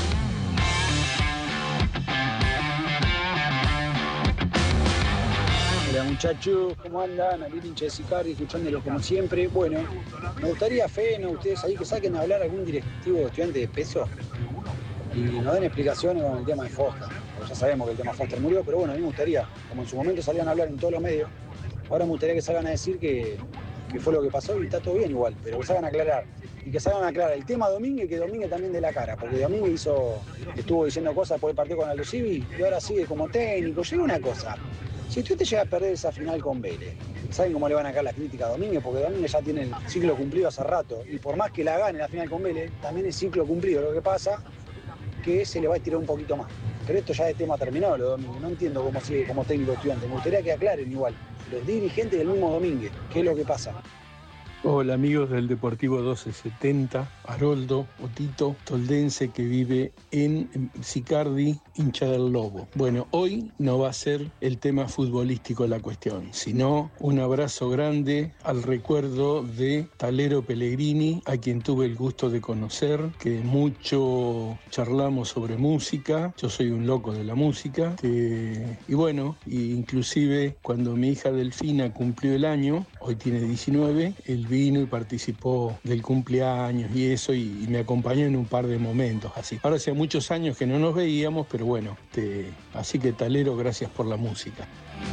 Hola muchachos, ¿cómo andan? Aquí hincha de Sicardi, escuchándolo como siempre. Bueno, me gustaría, Feno, ustedes ahí que saquen a hablar a algún directivo de estudiante de peso y nos den explicaciones con el tema de Foster. Porque ya sabemos que el tema Foster murió, pero bueno, a mí me gustaría, como en su momento salían a hablar en todos los medios, ahora me gustaría que salgan a decir que, que fue lo que pasó y está todo bien igual, pero que salgan a aclarar. Y que salgan a aclarar el tema Domínguez, que Domínguez también de la cara, porque Domínguez hizo, estuvo diciendo cosas por el partido con Aldo Civi y ahora sigue como técnico. Llega una cosa. Si usted te llega a perder esa final con Vélez, ¿saben cómo le van a caer las críticas a Domínguez? Porque Domínguez ya tiene el ciclo cumplido hace rato. Y por más que la gane la final con Vélez, también es ciclo cumplido. Lo que pasa que se le va a estirar un poquito más. Pero esto ya es tema terminado, lo de Domínguez. No entiendo cómo sigue como técnico estudiante. Me gustaría que aclaren igual los dirigentes del mismo Domínguez. ¿Qué es lo que pasa? Hola amigos del Deportivo doce setenta, Haroldo, Otito, toldense que vive en Sicardi, hincha del Lobo. Bueno, hoy no va a ser el tema futbolístico la cuestión, sino un abrazo grande al recuerdo de Talero Pellegrini, a quien tuve el gusto de conocer, que mucho charlamos sobre música, yo soy un loco de la música, que, y bueno, inclusive cuando mi hija Delfina cumplió el año, hoy tiene diecinueve, el vino y participó del cumpleaños y eso, y, y me acompañó en un par de momentos así. Ahora hacía muchos años que no nos veíamos, pero bueno, te, así que Talero, gracias por la música.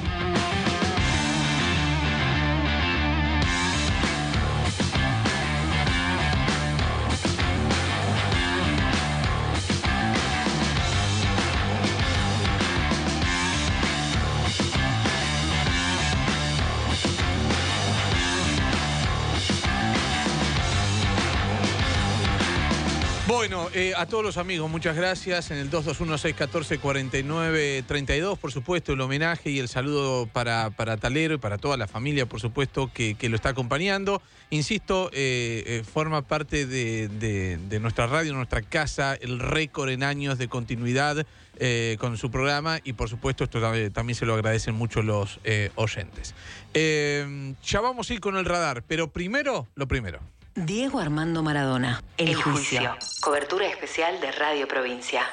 Bueno, eh, a todos los amigos, muchas gracias. En el dos dos uno, seis uno cuatro, cuatro nueve tres dos, por supuesto, el homenaje y el saludo para, para Talero y para toda la familia, por supuesto, que, que lo está acompañando. Insisto, eh, eh, forma parte de, de, de nuestra radio, nuestra casa, el récord en años de continuidad eh, con su programa y, por supuesto, esto también se lo agradecen mucho los eh, oyentes. Eh, ya vamos a ir con el radar, pero primero, lo primero. Diego Armando Maradona, El, el juicio. juicio. Cobertura especial de Radio Provincia.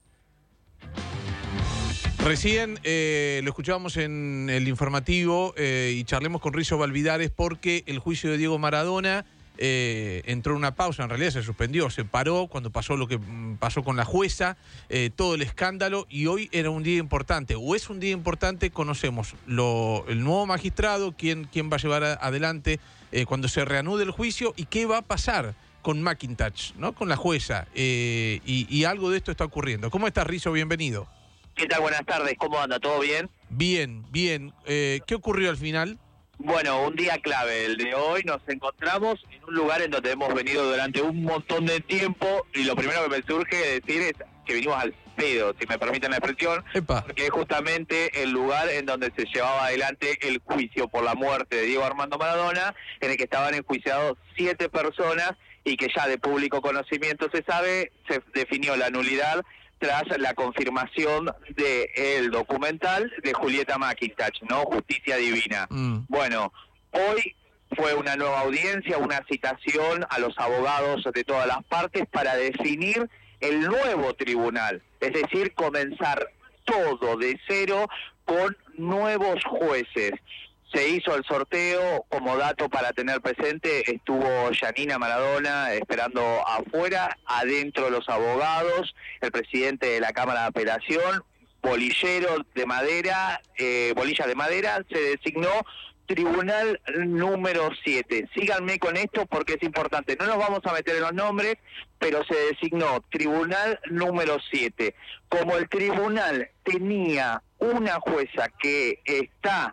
Recién eh, lo escuchábamos en el informativo eh, y charlemos con Rizzo Valvidares porque el juicio de Diego Maradona eh, entró en una pausa, en realidad se suspendió, se paró cuando pasó lo que pasó con la jueza, eh, todo el escándalo, y hoy era un día importante, o es un día importante, conocemos lo, el nuevo magistrado, quién, quién va a llevar a, adelante eh, cuando se reanude el juicio y qué va a pasar con McIntosh, ¿no? Con la jueza, eh, y, y algo de esto está ocurriendo. ¿Cómo estás, Rizzo? Bienvenido. ¿Qué tal? Buenas tardes. ¿Cómo anda? ¿Todo bien? Bien, bien. Eh, ¿Qué ocurrió al final? Bueno, un día clave, el de hoy. Nos encontramos en un lugar en donde hemos venido durante un montón de tiempo y lo primero que me surge decir es que vinimos al pedo, si me permiten la expresión, Epa. porque es justamente el lugar en donde se llevaba adelante el juicio por la muerte de Diego Armando Maradona, en el que estaban enjuiciados siete personas y que ya de público conocimiento se sabe, se definió la nulidad tras la confirmación del documental de Julieta McIntosh, ¿no? Justicia Divina. Mm. Bueno, hoy fue una nueva audiencia, una citación a los abogados de todas las partes para definir el nuevo tribunal, es decir, comenzar todo de cero con nuevos jueces. Se hizo el sorteo, como dato para tener presente, estuvo Yanina Maradona esperando afuera, adentro los abogados, el presidente de la Cámara de Apelación, bolillero de madera, eh, bolillas de madera, se designó Tribunal número siete. Síganme con esto porque es importante. No nos vamos a meter en los nombres, pero se designó Tribunal número siete. Como el tribunal tenía una jueza que está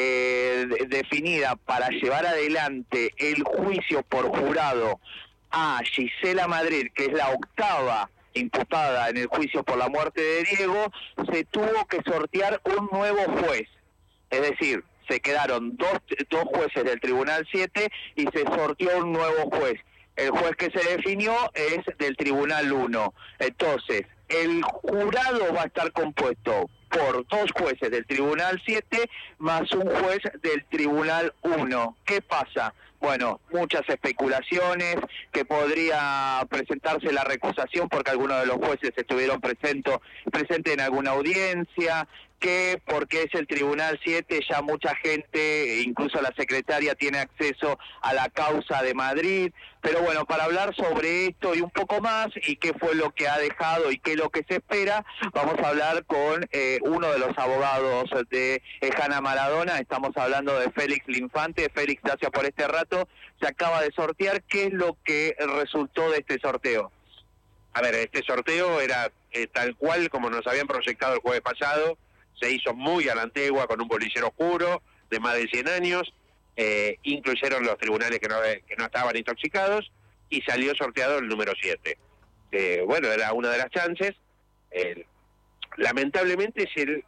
eh, de- definida para llevar adelante el juicio por jurado a Gisela Madrid, que es la octava imputada en el juicio por la muerte de Diego, se tuvo que sortear un nuevo juez. Es decir, se quedaron dos, dos jueces del Tribunal siete y se sorteó un nuevo juez. El juez que se definió es del Tribunal uno. Entonces, el jurado va a estar compuesto por dos jueces del Tribunal siete más un juez del Tribunal uno. ¿Qué pasa? Bueno, muchas especulaciones, que podría presentarse la recusación porque algunos de los jueces estuvieron presentes presente en alguna audiencia, que porque es el Tribunal siete ya mucha gente, incluso la secretaria, tiene acceso a la causa de Madrid. Pero bueno, para hablar sobre esto y un poco más, y qué fue lo que ha dejado y qué es lo que se espera, vamos a hablar con eh, uno de los abogados de eh, Hanna Maradona. Estamos hablando de Félix Linfante. Félix, gracias por este rato. Se acaba de sortear. ¿Qué es lo que resultó de este sorteo? A ver, este sorteo era eh, tal cual como nos habían proyectado el jueves pasado. Se hizo muy a la antigua, con un bolillero oscuro de más de cien años, eh, incluyeron los tribunales que no, que no estaban intoxicados, y salió sorteado el número siete. Eh, bueno, era una de las chances. Eh, lamentablemente, es el,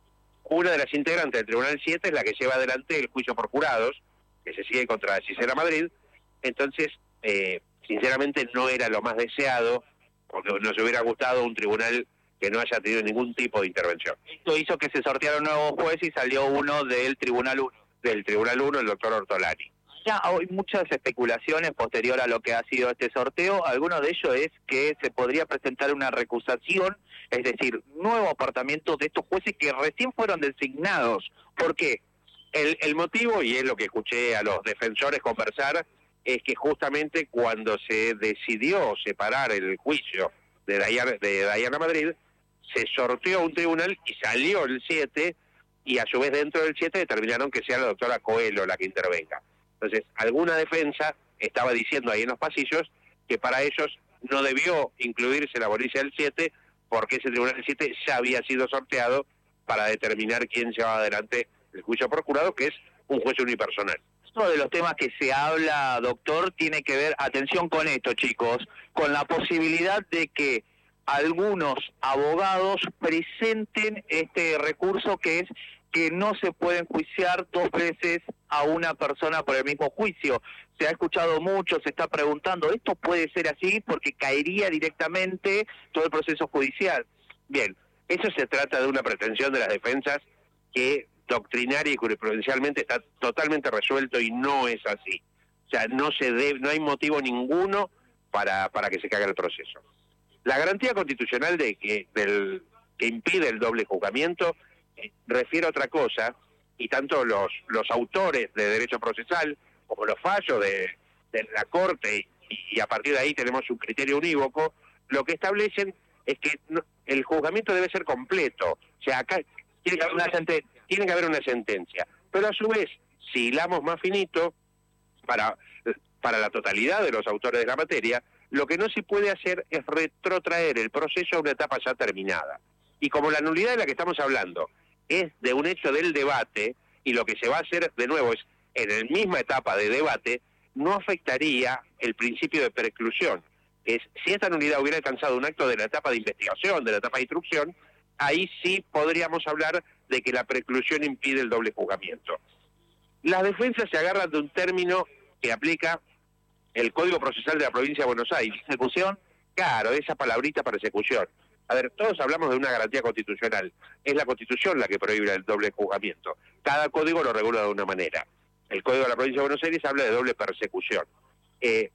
una de las integrantes del Tribunal siete es la que lleva adelante el juicio por jurados, que se sigue contra Gisela Madrid. Entonces, eh, sinceramente, no era lo más deseado, porque nos hubiera gustado un tribunal que no haya tenido ningún tipo de intervención. Esto hizo que se sorteara un nuevo juez y salió uno del Tribunal uno. Del Tribunal uno, el doctor Ortolani. Ya hay muchas especulaciones posterior a lo que ha sido este sorteo. Alguno de ellos es que se podría presentar una recusación, es decir, nuevo apartamiento de estos jueces que recién fueron designados. ¿Por qué? El, el motivo, y es lo que escuché a los defensores conversar, es que justamente cuando se decidió separar el juicio de Dayana, de Dayana Madrid, se sorteó un tribunal y salió el siete, y a su vez dentro del siete determinaron que sea la doctora Coelho la que intervenga. Entonces, alguna defensa estaba diciendo ahí en los pasillos que para ellos no debió incluirse la bolilla del siete, porque ese tribunal del siete ya había sido sorteado para determinar quién llevaba adelante el juicio por jurado, que es un juez unipersonal. Uno de los temas que se habla, doctor, tiene que ver, atención con esto, chicos, con la posibilidad de que algunos abogados presenten este recurso, que es que no se puede enjuiciar dos veces a una persona por el mismo juicio. Se ha escuchado mucho, se está preguntando, ¿esto puede ser así? Porque caería directamente todo el proceso judicial. Bien, eso se trata de una pretensión de las defensas que doctrinaria y jurisprudencialmente está totalmente resuelto y no es así. O sea, no se debe, no hay motivo ninguno para, para que se caiga el proceso. La garantía constitucional de que, del, que impide el doble juzgamiento eh, refiere a otra cosa, y tanto los, los autores de derecho procesal como los fallos de, de la Corte, y, y a partir de ahí tenemos un criterio unívoco, lo que establecen es que no, el juzgamiento debe ser completo. O sea, acá tiene que haber una sentencia, tiene que haber una sentencia, pero a su vez, si hilamos más finito, para, para la totalidad de los autores de la materia, lo que no se puede hacer es retrotraer el proceso a una etapa ya terminada. Y como la nulidad de la que estamos hablando es de un hecho del debate, y lo que se va a hacer de nuevo es en la misma etapa de debate, no afectaría el principio de preclusión. Es, si esta nulidad hubiera alcanzado un acto de la etapa de investigación, de la etapa de instrucción, ahí sí podríamos hablar de que la preclusión impide el doble juzgamiento. Las defensas se agarran de un término que aplica el Código Procesal de la Provincia de Buenos Aires. ¿Ejecución? Claro, esa palabrita persecución. A ver, todos hablamos de una garantía constitucional. Es la Constitución la que prohíbe el doble juzgamiento. Cada código lo regula de una manera. El Código de la Provincia de Buenos Aires habla de doble persecución. Eh,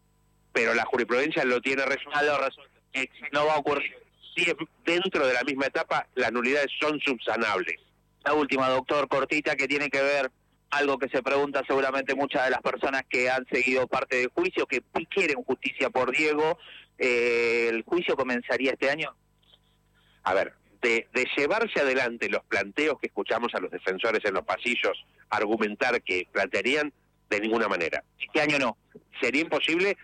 pero la jurisprudencia lo tiene resuelto. No va a ocurrir. Si es dentro de la misma etapa, las nulidades son subsanables. La última, doctor, cortita, que tiene que ver algo que se pregunta seguramente muchas de las personas que han seguido parte del juicio, que quieren justicia por Diego. Eh, ¿El juicio comenzaría este año? A ver, de, de llevarse adelante los planteos que escuchamos a los defensores en los pasillos argumentar que plantearían, de ninguna manera. Este año no. Sería imposible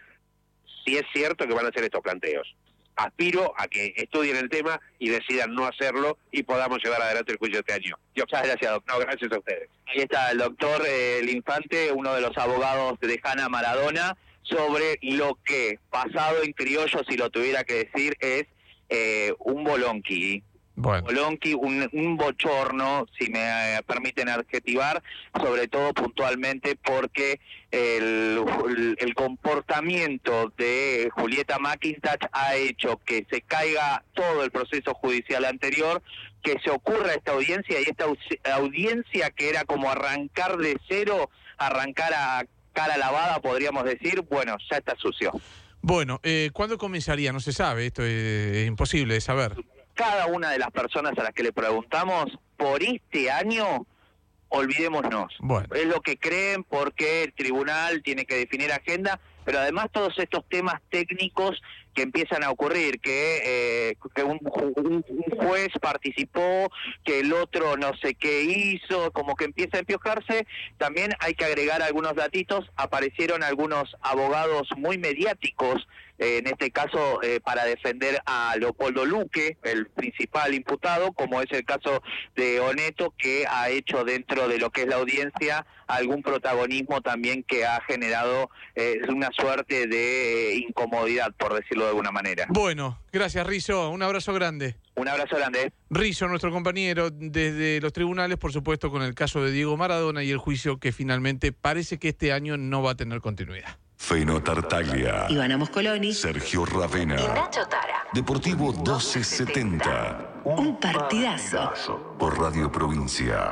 si es cierto que van a hacer estos planteos. Aspiro a que estudien el tema y decidan no hacerlo y podamos llevar adelante el juicio este año. Muchas gracias, doctor. No, gracias a ustedes. Ahí está el doctor eh, El Infante, uno de los abogados de Hanna Maradona, sobre lo que, pasado en criollo, si lo tuviera que decir, es eh, un bolonqui. Bueno. Bolonqui, un, un bochorno, si me eh, permiten adjetivar, sobre todo puntualmente porque el, el, el comportamiento de Julieta McIntosh ha hecho que se caiga todo el proceso judicial anterior, que se ocurra esta audiencia, y esta audiencia que era como arrancar de cero, arrancar a cara lavada, podríamos decir, bueno, ya está sucio. Bueno, eh, ¿cuándo comenzaría? No se sabe, esto es, es imposible de saber. Cada una de las personas a las que le preguntamos, por este año, olvidémonos. Bueno. Es lo que creen, porque el tribunal tiene que definir agenda, pero además todos estos temas técnicos que empiezan a ocurrir, que, eh, que un, un, un juez participó, que el otro no sé qué hizo, como que empieza a empiojarse. También hay que agregar algunos datitos. Aparecieron algunos abogados muy mediáticos, eh, en este caso eh, para defender a Leopoldo Luque, el principal imputado, como es el caso de Oneto, que ha hecho dentro de lo que es la audiencia algún protagonismo también que ha generado eh, una suerte de incomodidad, por decirlo de alguna manera. Bueno, gracias Rizzo, un abrazo grande. Un abrazo grande. Rizzo, nuestro compañero desde los tribunales, por supuesto, con el caso de Diego Maradona y el juicio que finalmente parece que este año no va a tener continuidad. Feno Tartaglia, Ivana Moscoloni, Sergio Ravena y Nacho Tara. Deportivo doce setenta. Un partidazo. Por Radio Provincia.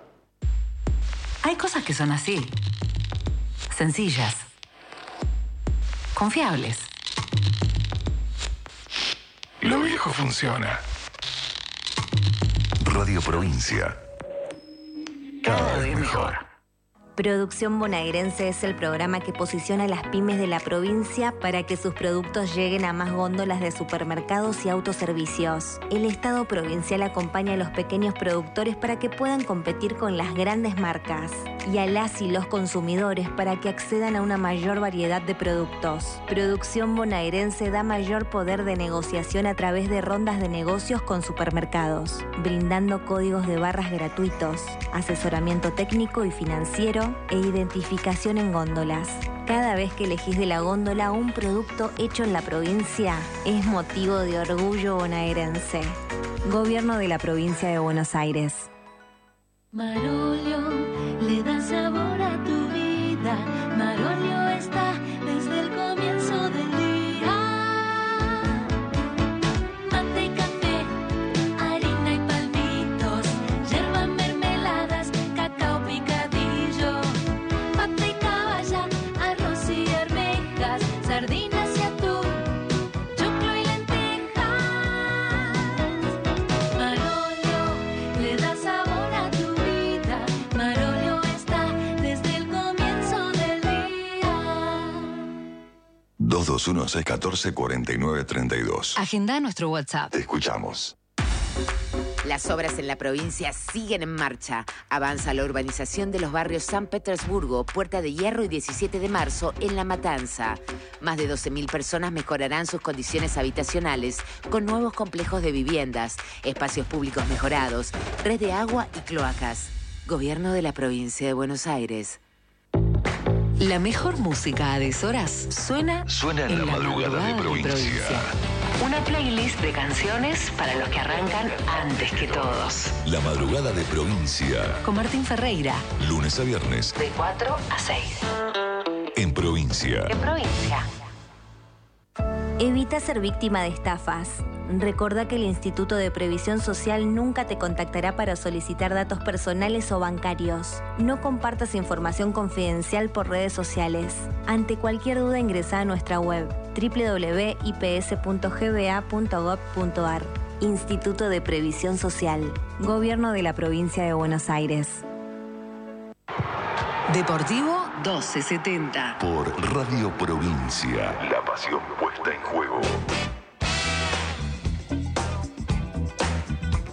Hay cosas que son así. Sencillas. Confiables. Lo viejo funciona. Radio Provincia. Cada vez mejor. Producción Bonaerense es el programa que posiciona a las pymes de la provincia para que sus productos lleguen a más góndolas de supermercados y autoservicios. El Estado provincial acompaña a los pequeños productores para que puedan competir con las grandes marcas y a las y los consumidores para que accedan a una mayor variedad de productos. Producción Bonaerense da mayor poder de negociación a través de rondas de negocios con supermercados, brindando códigos de barras gratuitos, asesoramiento técnico y financiero e identificación en góndolas. Cada vez que elegís de la góndola un producto hecho en la provincia, es motivo de orgullo bonaerense. Gobierno de la Provincia de Buenos Aires. Marolio le da sabor a tu vida. Marolio está desde el comienzo del día. Mate y café, harina y palmitos, yerba, mermeladas, cacao picadillo, pata y caballa, arroz y arvejas, sardinas y atún, choclo y lentejas. Marolio le da sabor a tu vida. Marolio está desde el comienzo del día. dos dos uno, seis uno cuatro, cuatro nueve tres dos. Agenda nuestro WhatsApp. Te escuchamos. Las obras en la provincia siguen en marcha. Avanza la urbanización de los barrios San Petersburgo, Puerta de Hierro y diecisiete de marzo en La Matanza. Más de doce mil personas mejorarán sus condiciones habitacionales con nuevos complejos de viviendas, espacios públicos mejorados, red de agua y cloacas. Gobierno de la Provincia de Buenos Aires. La mejor música a deshoras suena, Suena en la madrugada de provincia. Una playlist de canciones para los que arrancan antes que todos. La madrugada de provincia. Con Martín Ferreira. Lunes a viernes. De cuatro a seis. En provincia. En provincia. Evita ser víctima de estafas. Recordá que el Instituto de Previsión Social nunca te contactará para solicitar datos personales o bancarios. No compartas información confidencial por redes sociales. Ante cualquier duda ingresá a nuestra web doble u doble u doble u punto i p s punto g b a punto gov punto a r. Instituto de Previsión Social. Gobierno de la Provincia de Buenos Aires. Deportivo doce setenta. Por Radio Provincia. La pasión puesta en juego.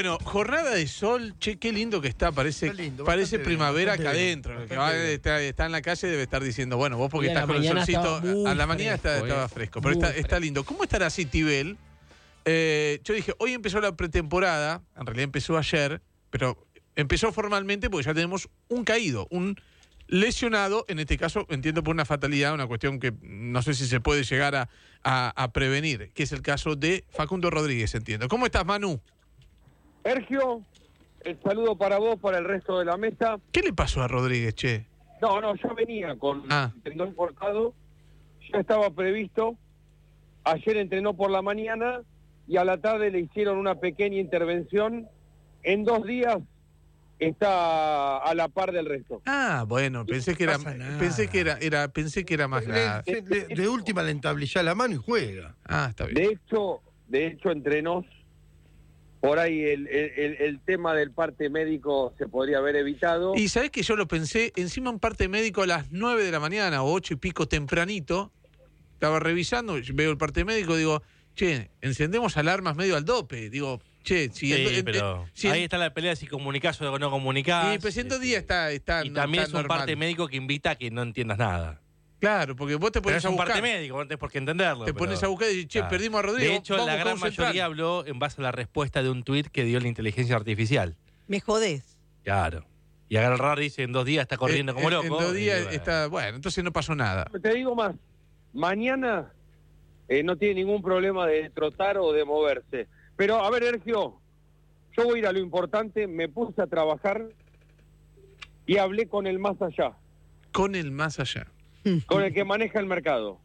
Bueno, jornada de sol, che, qué lindo que está, parece, Está lindo, parece bastante primavera bien, acá bastante adentro. bien, El que bastante va, bien. está, está en la calle debe estar diciendo, bueno, vos porque Y a estás la con el mañana solcito, estaba muy a la mañana fresco, está- estaba eh. fresco, pero Muy está, está lindo. ¿Cómo estará Citibel? Eh, yo dije, hoy empezó la pretemporada, en realidad empezó ayer, pero empezó formalmente porque ya tenemos un caído, un lesionado, en este caso entiendo por una fatalidad, una cuestión que no sé si se puede llegar a, a- a prevenir, que es el caso de Facundo Rodríguez, entiendo. ¿Cómo estás, Manu? Sergio, el saludo para vos, para el resto de la mesa. ¿Qué le pasó a Rodríguez, che? No, no, ya venía con Ah. el tendón cortado, ya estaba previsto. Ayer entrenó por la mañana y a la tarde le hicieron una pequeña intervención. En dos días está a la par del resto. Ah, bueno, pensé que era, pasa nada. pensé que era, era, pensé que era más grave. Le- de, de última le entablillá la mano y juega. Ah, está bien. De hecho, de hecho entrenó. Por ahí el, el, el- el tema del parte médico se podría haber evitado. Y sabés que yo lo pensé, encima un parte médico a las nueve de la mañana o ocho y pico tempranito, estaba revisando, veo el parte médico, digo, che, encendemos alarmas medio al dope. Digo, che, si... Sí, en- en- pero si en- ahí está la pelea si comunicás o no comunicás. y pues en dos días está, está, Y no- también está es un normal. parte médico que invita a que no entiendas nada. Claro, porque vos te Pero pones es a un buscar. parte médico, no tenés por qué entenderlo. Te pero- pones a buscar y dices, che, Claro. perdimos a Rodrigo. De hecho, vamos la con gran Central. mayoría habló en base a la respuesta de un tuit que dio la inteligencia artificial. Me jodés. Claro. Y agarrar dice, en dos días está corriendo Eh, como en- loco. En dos y días bueno. está, bueno, entonces no pasó nada. Te digo más, mañana eh, no tiene ningún problema de trotar o de moverse. Pero, a ver, Sergio, yo voy a ir a lo importante, me puse a trabajar y hablé con el más allá, Con el más allá. con el que maneja el mercado.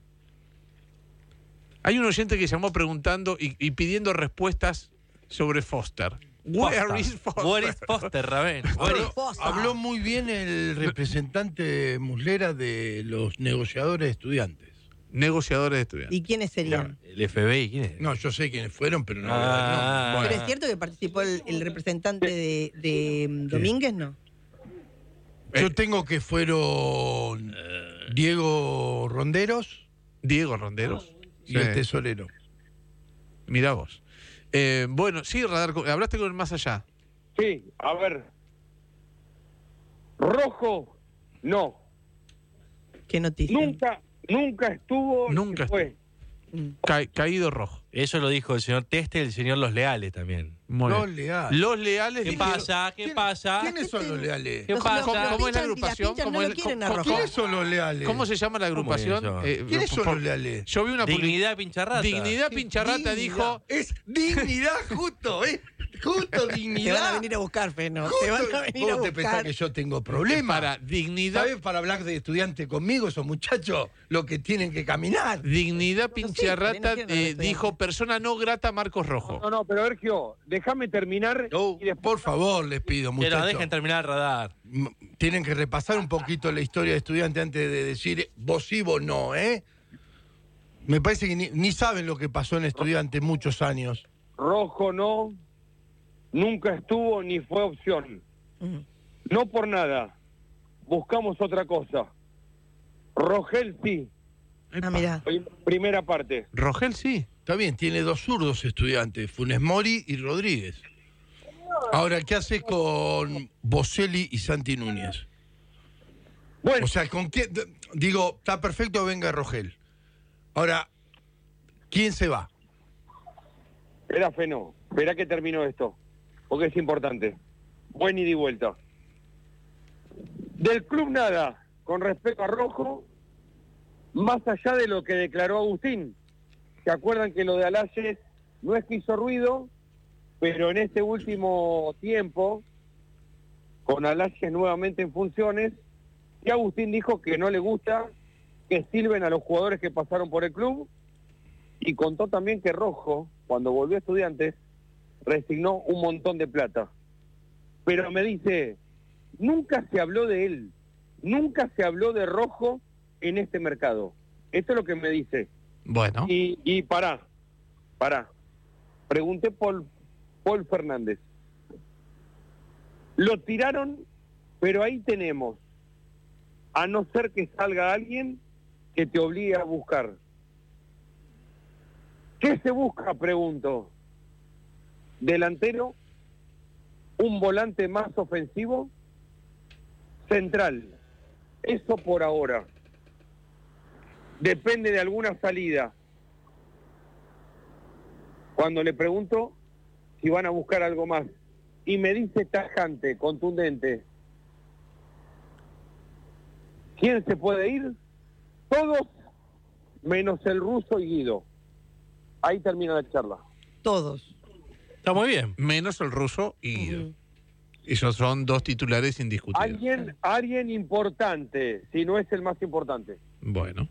Hay un oyente que llamó preguntando y, y pidiendo respuestas sobre Foster. Where Foster. is Foster? Where is Foster, Rabén? Where is- Habló, habló muy bien el representante Muslera de los negociadores de estudiantes. Negociadores de estudiantes. ¿Y quiénes serían? El F B I, ¿quién es? No, yo sé quiénes fueron, pero no. Ah. no. Pero es cierto que participó el, el representante de, de mm, Domínguez, ¿no? Yo tengo que fueron Diego Ronderos Diego Ronderos. y el tesorero. Mirá vos. Eh, bueno, sí, Radar, hablaste con el más allá. Sí, a ver. Rojo, no. ¿Qué noticia? Nunca, nunca estuvo. Nunca fue. Ca- caído rojo. Eso lo dijo el señor Teste y el señor Los Leales también. Muy Los bien. leales. Los leales ¿Qué dijeron- pasa? ¿Qué pasa? ¿Quiénes son los leales? ¿Qué Los- pasa? los- ¿Cómo, los cómo es la pinchas- agrupación? las pinchas ¿Cómo no es- lo quieren a cómo- Rojo. ¿Quiénes son los leales? ¿Cómo se llama la agrupación? ¿Cómo es eso? ¿Quiénes son por- los leales? Yo vi una public- Dignidad Pincharrata. Dignidad Pincharrata Dignidad. dijo. Es dignidad, justo, ¿eh? Justo Te van a dignidad. venir a buscar, Feno. Justo- Te van a venir a ¿Vos te pensás buscar. que yo tengo problemas? Para dignidad. ¿Sabés para hablar de estudiante conmigo, esos muchachos, lo que tienen que caminar? Dignidad sé, Pincharrata no quieren hablar de eh, estudiantes. dijo persona no grata Marcos Rojo. No, no, pero Sergio, déjame terminar. Oh, y después- por favor, les pido, Que muchachos. nos dejen terminar el radar. M- Tienen que repasar un poquito la historia de estudiante antes de decir vos sí, vos no, ¿eh? Me parece que ni, ni saben lo que pasó en estudiante muchos años. Rojo no, nunca estuvo ni fue opción. Ujú. No por nada. Buscamos otra cosa. Rogel sí. Ah, mirá. Prim- Primera parte. Rogel sí. Está bien, tiene dos zurdos estudiantes, Funes Mori y Rodríguez. Ahora, ¿qué haces con Boselli y Santi Núñez? Bueno, O sea, ¿con quién? d- Digo, está perfecto, venga Rogel. Ahora, ¿quién se va? era Feno. Verá que termino esto, porque es importante. Buen ida y vuelta. Del club nada, con respecto a Rojo, más allá de lo que declaró Agustín. ¿Se acuerdan que lo de Alayes no es que hizo ruido, pero en este último tiempo, con Alayes nuevamente en funciones, y Agustín dijo que no le gusta que sirven a los jugadores que pasaron por el club, y contó también que Rojo, cuando volvió a Estudiantes, resignó un montón de plata. Pero me dice, nunca se habló de él, nunca se habló de Rojo en este mercado. Esto es lo que me dice. Bueno. Y, y pará, pará. Pregunté por Paul Fernández. Lo tiraron, pero ahí tenemos, a no ser que salga alguien que te obligue a buscar. ¿Qué se busca? Pregunto. Delantero, un volante más ofensivo, central. Eso por ahora. Depende de alguna salida. Cuando le pregunto si van a buscar algo más, y me dice tajante, contundente, ¿quién se puede ir? Todos, menos el ruso y Guido. Ahí termina la charla. Todos. Está muy bien. Menos el ruso y Guido. Uh-huh. Esos son dos titulares indiscutibles. Alguien, alguien importante, si no es el más importante. Bueno.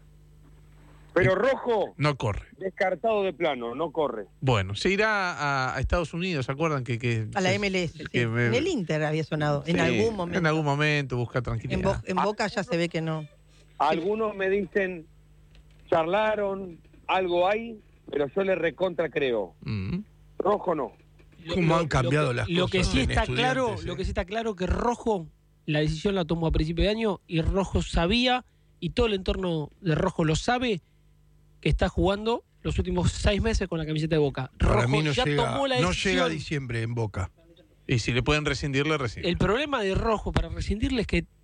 Pero Rojo... No corre. Descartado de plano, no corre. Bueno, se irá a, a Estados Unidos, ¿se acuerdan? que, que A la M L S, que sí. me, En el Inter había sonado, sí, en algún momento. En algún momento, busca tranquilidad. En, Bo en Boca ya se ve que no. Algunos me dicen, charlaron, algo hay, pero yo le recontra creo. Mm. Rojo no. ¿Cómo han cambiado lo, las lo cosas? Que sí está claro, eh. Lo que sí está claro que Rojo, la decisión la tomó a principio de año y Rojo sabía, y todo el entorno de Rojo lo sabe, que está jugando los últimos seis meses con la camiseta de Boca. Rojo Para mí no ya llega, tomó la no decisión. llega a diciembre en Boca. Y si le pueden rescindir, le rescinden. El problema de Rojo para rescindirle es que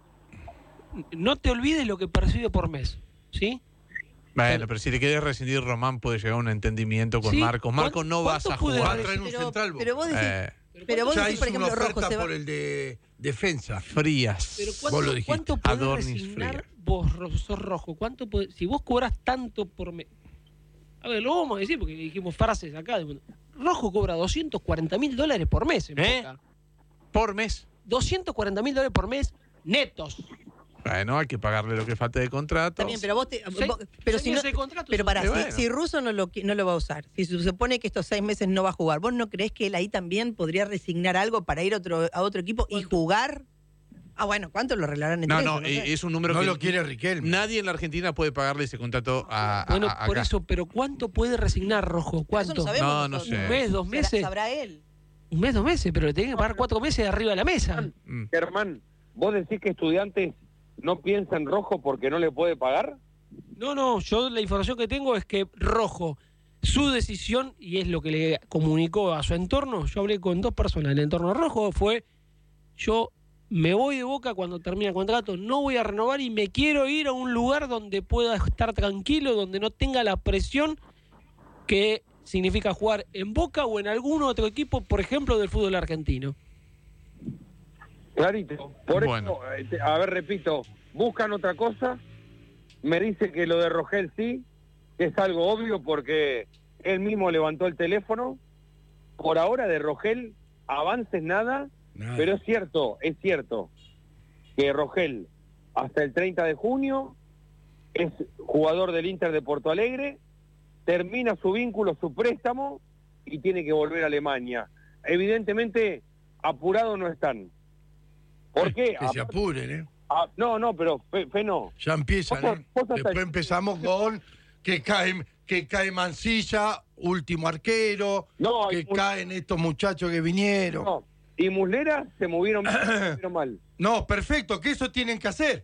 no te olvides lo que percibe por mes, ¿sí? Bueno, pero si le quieres rescindir, Román puede llegar a un entendimiento con ¿Sí? Marcos. Marcos, no vas a jugar. Va a traer un Pero- central. pero vos decís- Eh, Pero vos ya decís, por hizo una ejemplo, oferta Rojo se va... por el de defensa. Frías. Pero Vos ¿cuánto, lo dijiste. ¿cuánto podés Adornis resignar Frías. vos, ro- sos Rojo? ¿Cuánto podés- si vos cobras tanto por mes? A ver, lo vamos a decir porque dijimos frases acá. Rojo cobra doscientos cuarenta mil dólares por mes en ¿Eh? Boca. Por mes. doscientos cuarenta mil dólares por mes netos. Bueno, hay que pagarle lo que falta de contrato. Está bien, pero vos te, Seis- vos- pero seis si no, meses de contrato pero son- para, Y si, bueno. si Russo no lo qui- no lo va a usar, si se supone que estos seis meses no va a jugar, ¿vos no creés que él ahí también podría resignar algo para ir a otro a otro equipo y jugar? Ah, bueno, ¿cuánto lo arreglarán entre No, ellos? no, sé. eh, es un número No que lo quiere Riquelme. nadie en la Argentina puede pagarle ese contrato a, a- Bueno, a- por acá. eso, pero ¿cuánto puede resignar Rojo? Eso ¿Cuánto? no sabemos No, no nosotros. sé. ¿Un mes, dos Sabrá- meses? Sabrá él. Un mes, dos meses, pero le tienen que pagar cuatro meses de arriba de la mesa. Mm. Germán, ¿vos decís que Estudiantes no piensa en Rojo porque no le puede pagar? No, no, yo la información que tengo es que Rojo, su decisión, y es lo que le comunicó a su entorno, yo hablé con dos personas del entorno Rojo, fue yo me voy de Boca cuando termine el contrato, no voy a renovar y me quiero ir a un lugar donde pueda estar tranquilo, donde no tenga la presión que significa jugar en Boca o en algún otro equipo, por ejemplo, del fútbol argentino. Clarito. Por Bueno. eso, eh, te- a ver, repito, buscan otra cosa. Me dice que lo de Rogel sí, que es algo obvio porque él mismo levantó el teléfono. Por ahora de Rogel, avances nada, Nada. pero es cierto, es cierto que Rogel hasta el treinta de junio es jugador del Inter de Porto Alegre, termina su vínculo, su préstamo y tiene que volver a Alemania. Evidentemente, apurados no están. ¿Por qué? Que se apuren, ¿eh? Ah, no, no, pero fe, fe no. Ya empiezan, Vos- ¿eh? vos hasta- Después empezamos con que cae, que cae Mancilla, último arquero, No, que y- caen estos muchachos que vinieron. No. Y Muslera se movieron, se movieron mal. No, perfecto, que eso tienen que hacer.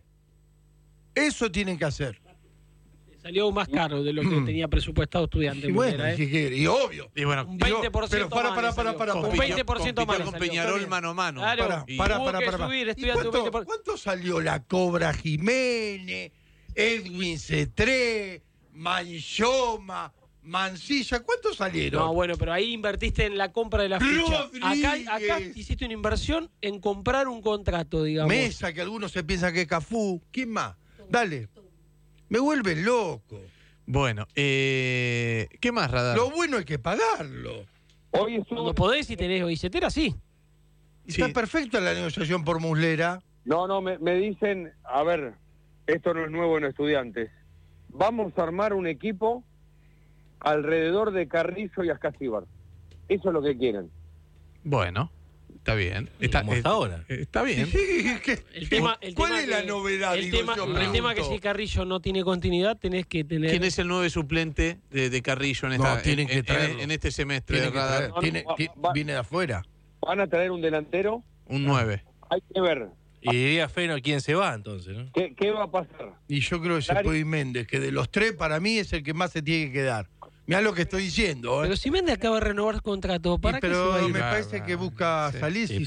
Eso tienen que hacer. Salió más caro de lo que tenía presupuestado Estudiante. Y bueno, Muslera, ¿eh? y, que- y obvio. Y bueno, Un veinte por ciento pero para, más para, le para, salió. para, Un para. veinte por ciento más compitió le con salió. Peñarol mano a mano. Claro. Para, Y- para, tuvo para, que para, para. subir, ¿Y Estudiante, un cuánto, veinte por- cuánto salió la Cobra Jiménez, Edwin Cetré, Manchoma, Mancilla? ¿Cuánto salieron? No, bueno, pero ahí invertiste en la compra de la ficha. Acá, acá Rodríguez. hiciste una inversión en comprar un contrato, digamos. Mesa, que algunos se piensan que es Cafú. ¿Quién más? Dale. Me vuelve loco. Bueno, eh, ¿qué más, Radar? Lo bueno hay que pagarlo. Hoy es Cuando podés y tenés billetera, sí. Está perfecta la negociación por Muslera. No, no, me, me dicen, a ver, esto no es nuevo en Estudiantes. Vamos a armar un equipo alrededor de Carrizo y Ascasíbar. Eso es lo que quieren. Bueno, está bien. Está, como hasta eh, ahora. eh, Está bien. El tema, el ¿Cuál tema es la que- novedad? El, digo tema, yo, el pregunto. tema que si Carrillo no tiene continuidad, tenés que tener... ¿Quién es el nueve suplente de, de Carrillo en, esta, No, tienen en- que en- traerlo. en este semestre Tiene de Radar? que traer, tiene- Va- ti- va- viene de afuera. Van a traer un delantero, Un nueve. hay que ver Y diría Feno quién se va entonces, ¿no? qué, qué va a pasar. Y yo creo que se Claro. puede ir Méndez, que de los tres para mí es el que más se tiene que quedar. Mirá lo que estoy diciendo. ¿eh? Pero si Méndez acaba de renovar su contrato, ¿para Y qué se pero va a ir? me parece que busca Sí. salir. Sí, si